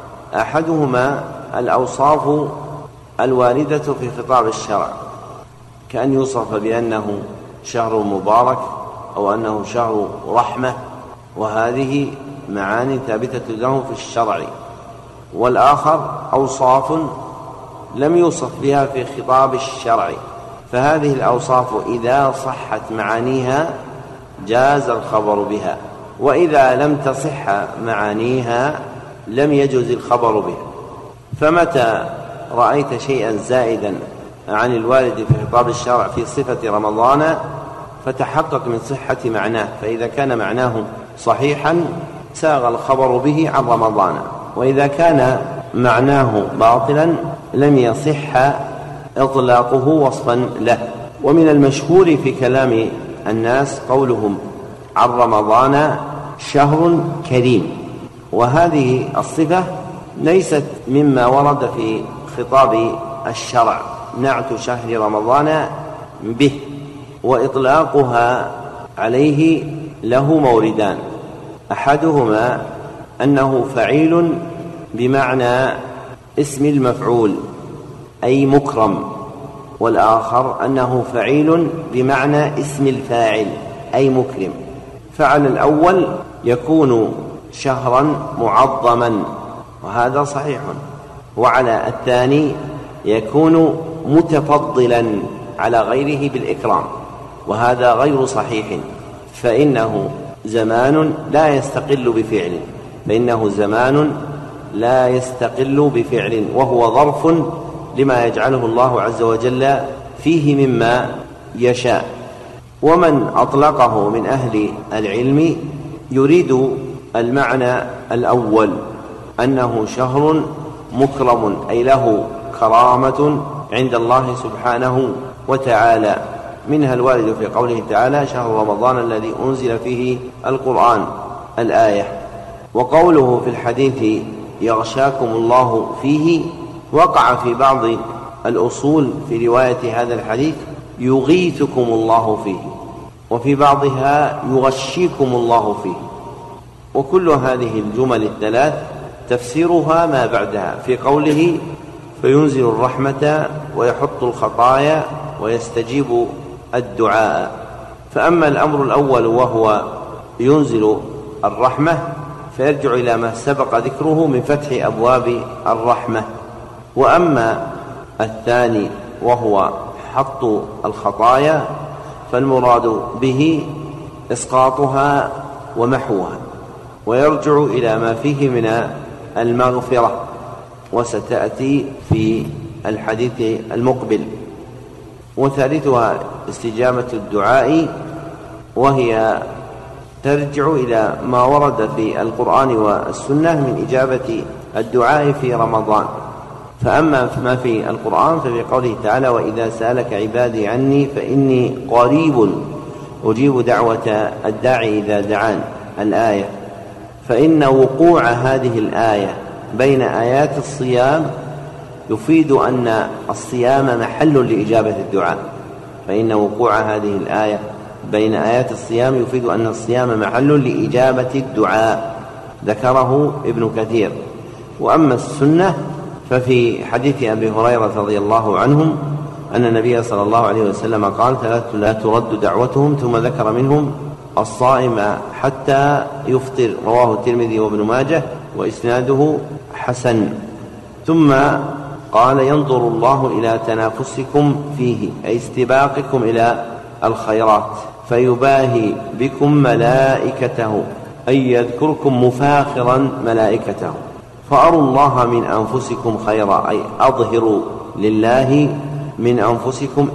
أحدهما الأوصاف الواردة في خطاب الشرع، كأن يوصف بأنه شهر مبارك أو أنه شهر رحمة، وهذه معاني ثابتة له في الشرع. والآخر أوصاف لم يوصف بها في خطاب الشرع، فهذه الأوصاف إذا صحت معانيها جاز الخبر بها، وإذا لم تصح معانيها لم يجوز الخبر بها. فمتى رأيت شيئا زائدا عن الوارد في خطاب الشرع في صفة رمضان فتحقق من صحة معناه، فإذا كان معناه صحيحا ساغ الخبر به عن رمضان، وإذا كان معناه باطلا لم يصح إطلاقه وصفا له. ومن المشهور في كلام الناس قولهم عن رمضان شهر كريم، وهذه الصفة ليست مما ورد في خطاب الشرع، نعت شهر رمضان به، وإطلاقها عليه له موردان، أحدهما أنه فعيل بمعنى اسم المفعول أي مكرم، والآخر أنه فعيل بمعنى اسم الفاعل أي مكرم. فعلى الأول يكون شهرا معظما وهذا صحيح، وعلى الثاني يكون متفضلا على غيره بالإكرام وهذا غير صحيح، فإنه زمان لا يستقل بفعل فإنه زمان لا يستقل بفعل وهو ظرف لما يجعله الله عز وجل فيه مما يشاء. ومن أطلقه من أهل العلم يريد المعنى الأول أنه شهر مكرم أي له كرامة عند الله سبحانه وتعالى، منها الوارد في قوله تعالى شهر رمضان الذي أنزل فيه القرآن الآية. وقوله في الحديث يغشاكم الله فيه وقع في بعض الأصول في رواية هذا الحديث يغيثكم الله فيه، وفي بعضها يغشيكم الله فيه. وكل هذه الجمل الثلاث تفسيرها ما بعدها في قوله فينزل الرحمة ويحط الخطايا ويستجيب الدعاء. فأما الأمر الأول وهو ينزل الرحمة فيرجع إلى ما سبق ذكره من فتح أبواب الرحمة. وأما الثاني وهو حط الخطايا فالمراد به إسقاطها ومحوها، ويرجع إلى ما فيه من المغفرة، وستأتي في الحديث المقبل. وثالثها استجابة الدعاء، وهي ترجع إلى ما ورد في القرآن والسنة من إجابة الدعاء في رمضان. فأما ما في القرآن ففي قوله تعالى وإذا سألك عبادي عني فإني قريب أجيب دعوة الداعي إذا دعان الآية. فإن وقوع هذه الآية بين آيات الصيام يفيد أن الصيام محل لإجابة الدعاء. فإن وقوع هذه الآية بين آيات الصيام يفيد أن الصيام محل لإجابة الدعاء، ذكره ابن كثير. وأما السنة ففي حديث أبي هريرة رضي الله عنهم أن النبي صلى الله عليه وسلم قال ثلاثة لا ترد دعوتهم، ثم ذكر منهم الصائم حتى يفطر، رواه الترمذي وابن ماجه وإسناده حسن. ثم قال ينظر الله إلى تنافسكم فيه أي استباقكم إلى الخيرات فيباهي بكم ملائكته أي يذكركم مفاخرا ملائكته، فأروا الله من أنفسكم خيرا أي أظهروا لله من أنفسكم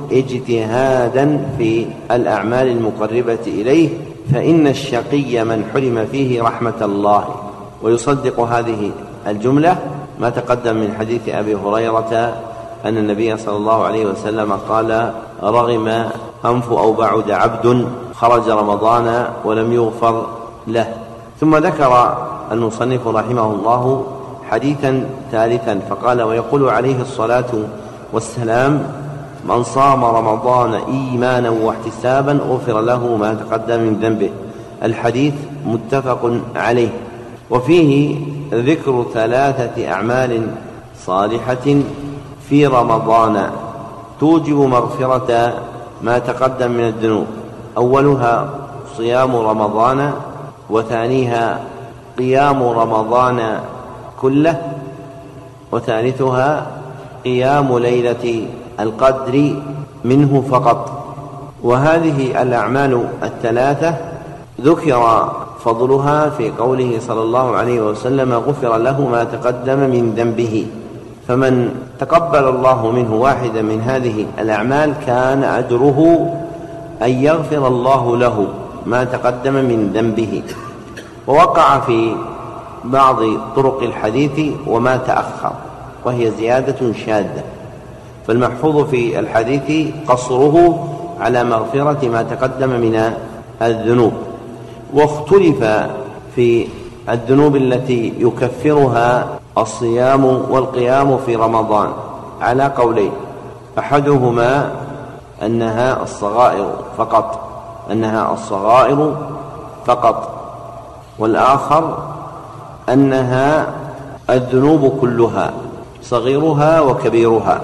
اجتهادا في الأعمال المقربة إليه، فإن الشقي من حرم فيه رحمة الله. ويصدق هذه الجملة ما تقدم من حديث أبي هريرة أن النبي صلى الله عليه وسلم قال رغم أنف أو بعد عبد خرج رمضان ولم يغفر له. ثم ذكر المصنف رحمه الله حديثا ثالثا فقال ويقول عليه الصلاة والسلام من صام رمضان إيمانا واحتسابا غفر له ما تقدم من ذنبه. الحديث متفق عليه. وفيه ذكر ثلاثة أعمال صالحة في رمضان توجب مغفرة ما تقدم من الذنوب، أولها صيام رمضان، وثانيها قيام رمضان كله، وثالثها قيام ليلة القدر منه فقط. وهذه الأعمال الثلاثة ذكر فضلها في قوله صلى الله عليه وسلم غفر له ما تقدم من ذنبه، فمن تقبل الله منه واحدا من هذه الأعمال كان أجره أن يغفر الله له ما تقدم من ذنبه. ووقع في بعض طرق الحديث وما تأخر، وهي زيادة شاذة، فالمحفوظ في الحديث قصره على مغفرة ما تقدم من الذنوب. واختلف في الذنوب التي يكفرها الصيام والقيام في رمضان على قولين، أحدهما أنها الصغائر فقط أنها الصغائر فقط والآخر أنها الذنوب كلها صغيرها وكبيرها.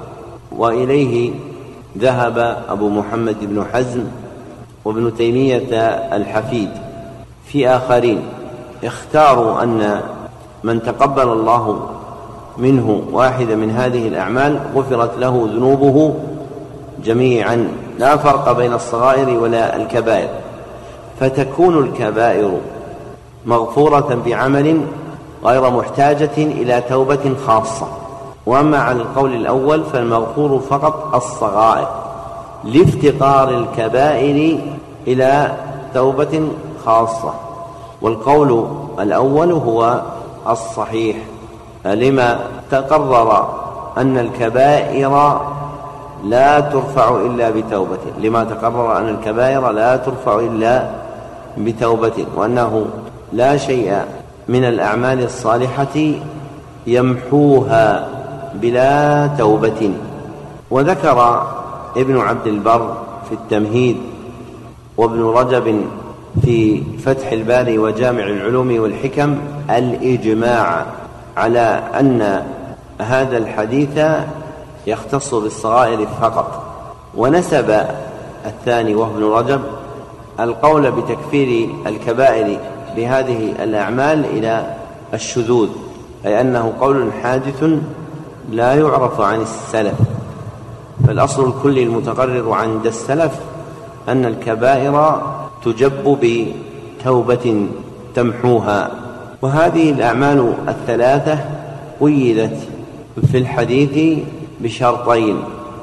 وإليه ذهب أبو محمد بن حزم وابن تيمية الحفيد. في آخرين اختاروا أن من تقبل الله منه واحدة من هذه الأعمال غفرت له ذنوبه جميعا، لا فرق بين الصغائر ولا الكبائر. فتكون الكبائر مغفورة بعمل غير محتاجة إلى توبة خاصة. وأما على القول الأول فالمغفور فقط الصغائر لافتقار الكبائر إلى توبة خاصة. والقول الأول هو الصحيح لما تقرر أن الكبائر لا ترفع إلا بتوبة لما تقرر أن الكبائر لا ترفع إلا بتوبة وأنه لا شيء من الأعمال الصالحة يمحوها بلا توبة. وذكر ابن عبد البر في التمهيد وابن رجب في فتح الباري وجامع العلوم والحكم الإجماع على أن هذا الحديث يختص بالصغائر فقط. ونسب الثاني وهو ابن رجب القول بتكفير الكبائر بهذه الأعمال إلى الشذوذ، أي أنه قول حادث لا يعرف عن السلف. فالأصل الكلي المتقرر عند السلف أن الكبائر تجب بتوبة تمحوها. وهذه الأعمال الثلاثة قيدت في الحديث بشرطين: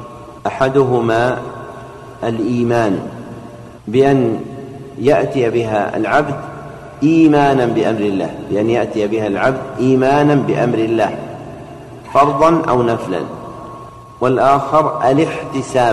أحدهما الإيمان بأن يأتي بها العبد إيمانا بأمر الله بأن يأتي بها العبد إيمانا بأمر الله فرضا أو نفلا. والآخر الاحتساب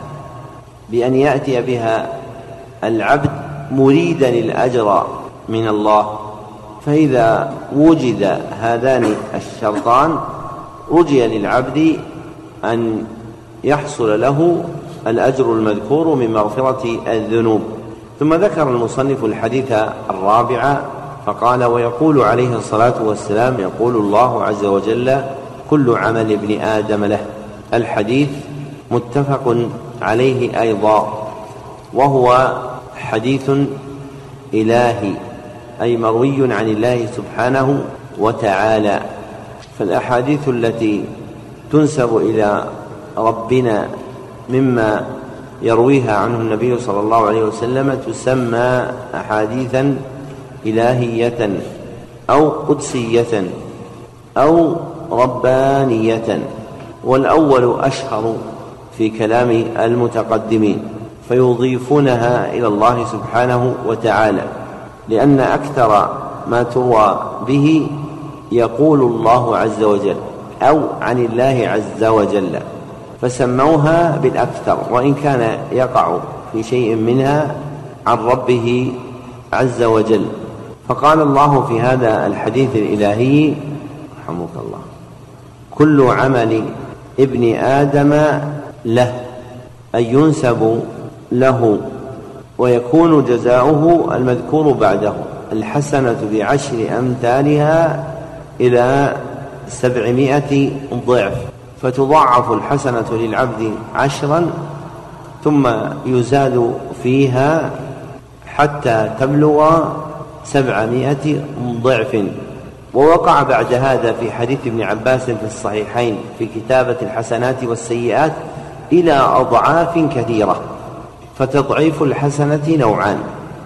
بأن يأتي بها العبد مريدا الأجر من الله. فإذا وجد هذان الشرطان رجي للعبد أن يحصل له الأجر المذكور من مغفرة الذنوب. ثم ذكر المصنف الحديث الرابع فقال: ويقول عليه الصلاة والسلام: يقول الله عز وجل: كل عمل ابن آدم له. الحديث متفق عليه أيضا، وهو حديث إلهي أي مروي عن الله سبحانه وتعالى. فالأحاديث التي تنسب إلى ربنا مما يرويها عنه النبي صلى الله عليه وسلم تسمى أحاديثا إلهية أو قدسية أو ربانية. والأول أشهر في كلام المتقدمين، فيضيفونها إلى الله سبحانه وتعالى، لأن أكثر ما تروى به يقول الله عز وجل أو عن الله عز وجل، فسموها بالأكثر، وإن كان يقع في شيء منها عن ربه عز وجل. فقال الله في هذا الحديث الإلهي رحمك الله: كل عمل ابن آدم له، أي ينسب له، ويكون جزاؤه المذكور بعده: الحسنة بعشر أمثالها إلى سبعمائة ضعف. فتضاعف الحسنة للعبد عشرا ثم يزاد فيها حتى تبلغ سبعمائة ضعف. ووقع بعد هذا في حديث ابن عباس في الصحيحين في كتابة الحسنات والسيئات إلى أضعاف كثيرة. فتضعيف الحسنة نوعان: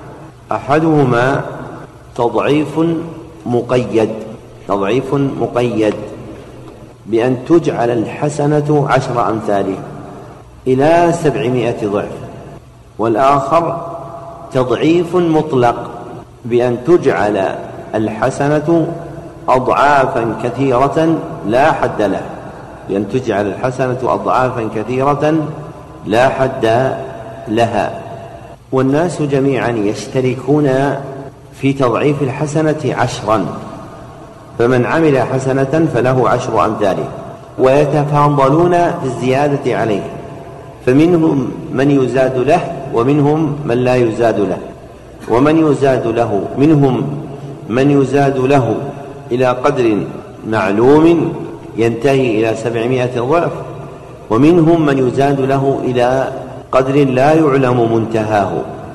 أحدهما تضعيف مقيد تضعيف مقيد بأن تجعل الحسنة عشر أمثالها إلى سبعمائة ضعف. والآخر تضعيف مطلق بأن تجعل الحسنة أضعافا كثيرة لا حد لها بأن تجعل الحسنة أضعافا كثيرة لا حد لها. والناس جميعا يشتركون في تضعيف الحسنة عشرا، فمن عمل حسنة فله عشر أمثالها، ويتفاضلون في الزيادة عليه، فمنهم من يزاد له ومنهم من لا يزاد له. ومن يزاد له منهم من يزاد له إلى قدر معلوم ينتهي إلى سبعمائة ضعف، ومنهم من يزاد له إلى قدر لا يعلم منتهاه.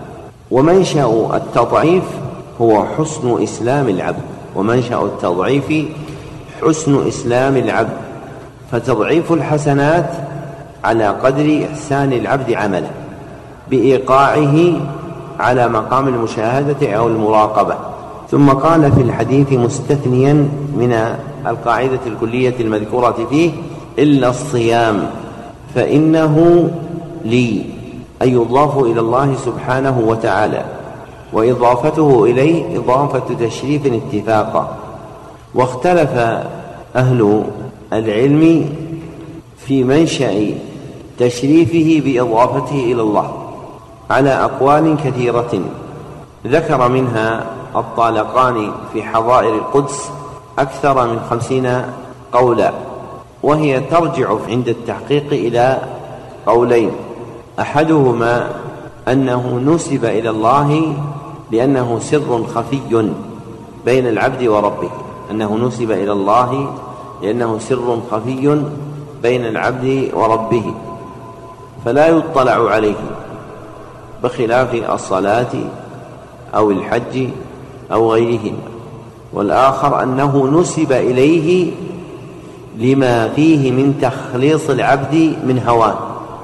ومنشأ التضعيف هو حسن إسلام العبد ومنشأ التضعيف حسن إسلام العبد. فتضعيف الحسنات على قدر إحسان العبد عمله بإيقاعه على مقام المشاهدة أو المراقبة. ثم قال في الحديث مستثنيا من القاعدة الكلية المذكورة فيه: إلا الصيام فإنه لي، أي يضاف إلى الله سبحانه وتعالى، وإضافته إليه إضافة تشريف اتفاقا. واختلف أهل العلم في منشأ تشريفه بإضافته إلى الله على أقوال كثيرة، ذكر منها الطالقاني في حظائر القدس أكثر من خمسين قولا، وهي ترجع عند التحقيق إلى قولين: أحدهما أنه نسب إلى الله لأنه سر خفي بين العبد وربه، أنه نسب إلى الله لأنه سر خفي بين العبد وربه فلا يطلع عليه، بخلاف الصلاة أو الحج أو غيرهما. والآخر أنه نسب إليه لما فيه من تخليص العبد من هواه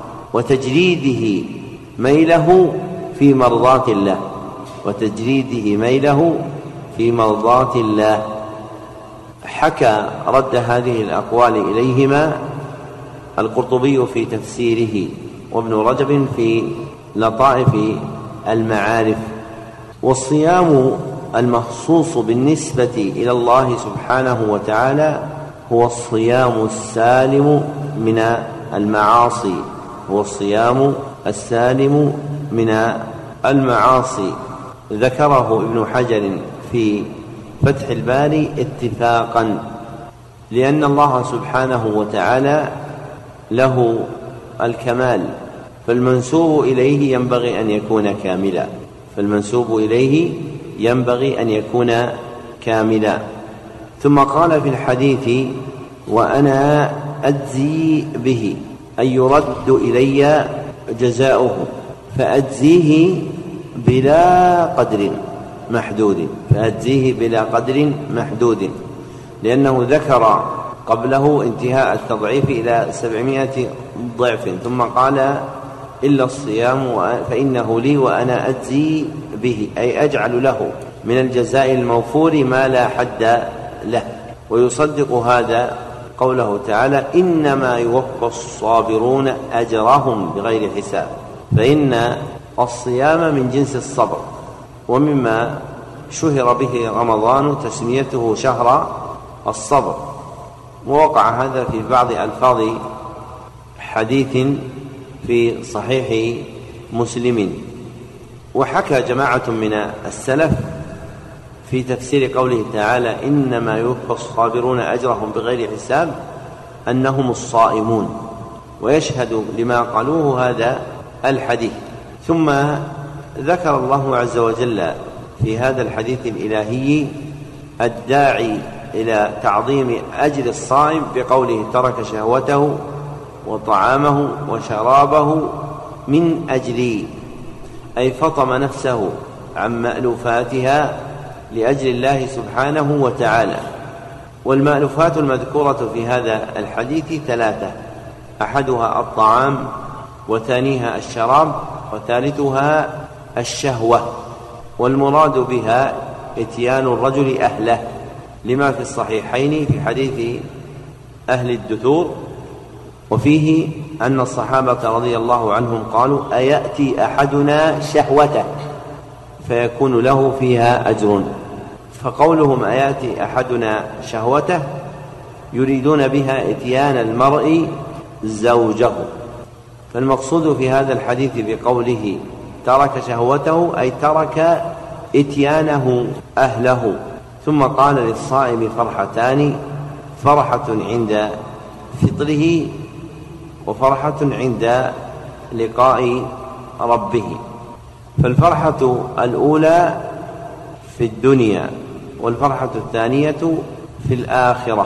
وتجريده ميله في مرضاة الله وتجريده ميله في مرضاة الله. حكى رد هذه الأقوال إليهما القرطبي في تفسيره، وابن رجب في لطائف المعارف. والصيام المخصوص بالنسبة إلى الله سبحانه وتعالى هو الصيام السالم من المعاصي، هو الصيام السالم من المعاصي. ذكره ابن حجر في فتح الباري اتفاقا، لأن الله سبحانه وتعالى له الكمال، فالمنسوب إليه ينبغي أن يكون كاملا، فالمنسوب إليه ينبغي أن يكون كاملا. ثم قال في الحديث: وأنا أجزي به، أي يرد إلي جزاؤه، فأجزيه بلا قدر محدود، فأجزيه بلا قدر محدود، لأنه ذكر قبله انتهاء التضعيف إلى سبعمائة ضعف، ثم قال: إلا الصيام فإنه لي وأنا أجزي به، أي أجعل له من الجزاء الموفور ما لا حد له. ويصدق هذا قوله تعالى: إنما يوفى الصابرون أجرهم بغير حساب، فإن الصيام من جنس الصبر، ومما شهر به رمضان تسميته شهر الصبر. ووقع هذا في بعض ألفاظ حديث في صحيح مسلم. وحكى جماعة من السلف في تفسير قوله تعالى: إنما يوفى الصابرون أجرهم بغير حساب أنهم الصائمون، ويشهد لما قالوه هذا الحديث. ثم ذكر الله عز وجل في هذا الحديث الإلهي الداعي إلى تعظيم أجر الصائم بقوله: ترك شهوته وطعامه وشرابه من أجلي، أي فطم نفسه عن مألوفاتها لأجل الله سبحانه وتعالى. والمألوفات المذكورة في هذا الحديث ثلاثة: أحدها الطعام، وثانيها الشراب، وثالثها الشهوة. والمراد بها إتيان الرجل أهله، لما في الصحيحين في حديث أهل الدثور، وفيه أن الصحابة رضي الله عنهم قالوا: أيأتي أحدنا شهوته فيكون له فيها أجر. فقولهم أيأتي أحدنا شهوته يريدون بها إتيان المرء زوجه. فالمقصود في هذا الحديث بقوله ترك شهوته أي ترك إتيانه أهله. ثم قال: للصائم فرحتان، فرحة عند فطره وفرحة عند لقاء ربه. فالفرحة الأولى في الدنيا، والفرحة الثانية في الآخرة.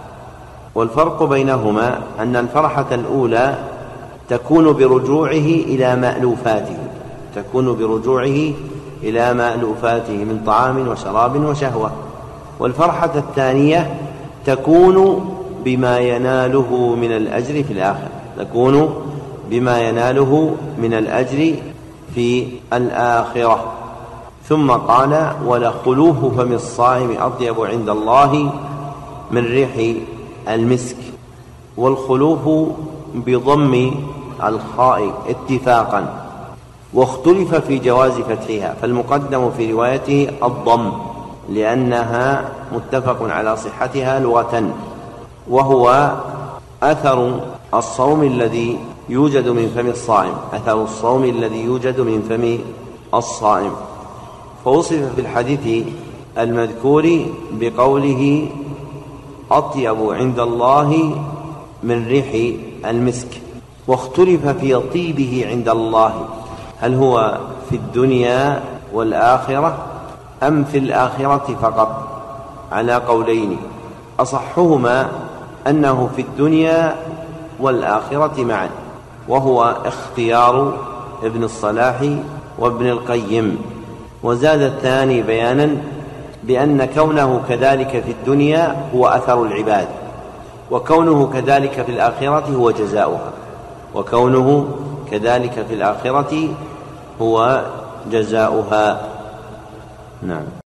والفرق بينهما أن الفرحة الأولى تكون برجوعه إلى مألوفاته، تكون برجوعه إلى مألوفاته من طعام وشراب وشهوة. والفرحة الثانية تكون بما يناله من الأجر في الآخرة، تكون بما يناله من الأجر في في الآخرة. ثم قال: ولخلوف فم الصائم أطيب عند الله من ريح المسك. والخلوف بضم الخاء اتفاقا، واختلف في جواز فتحها، فالمقدم في روايته الضم لأنها متفق على صحتها لغة، وهو أثر الصوم الذي يوجد من فم الصائم، أثر الصوم الذي يوجد من فم الصائم. فوصف في الحديث المذكور بقوله: أطيب عند الله من ريح المسك. واختلف في طيبه عند الله، هل هو في الدنيا والآخرة أم في الآخرة فقط، على قولين، أصحهما أنه في الدنيا والآخرة معا، وهو اختيار ابن الصلاح وابن القيم. وزاد الثاني بيانا بأن كونه كذلك في الدنيا هو أثر العباد، وكونه كذلك في الآخرة هو جزاؤها، وكونه كذلك في الآخرة هو جزاؤها. نعم.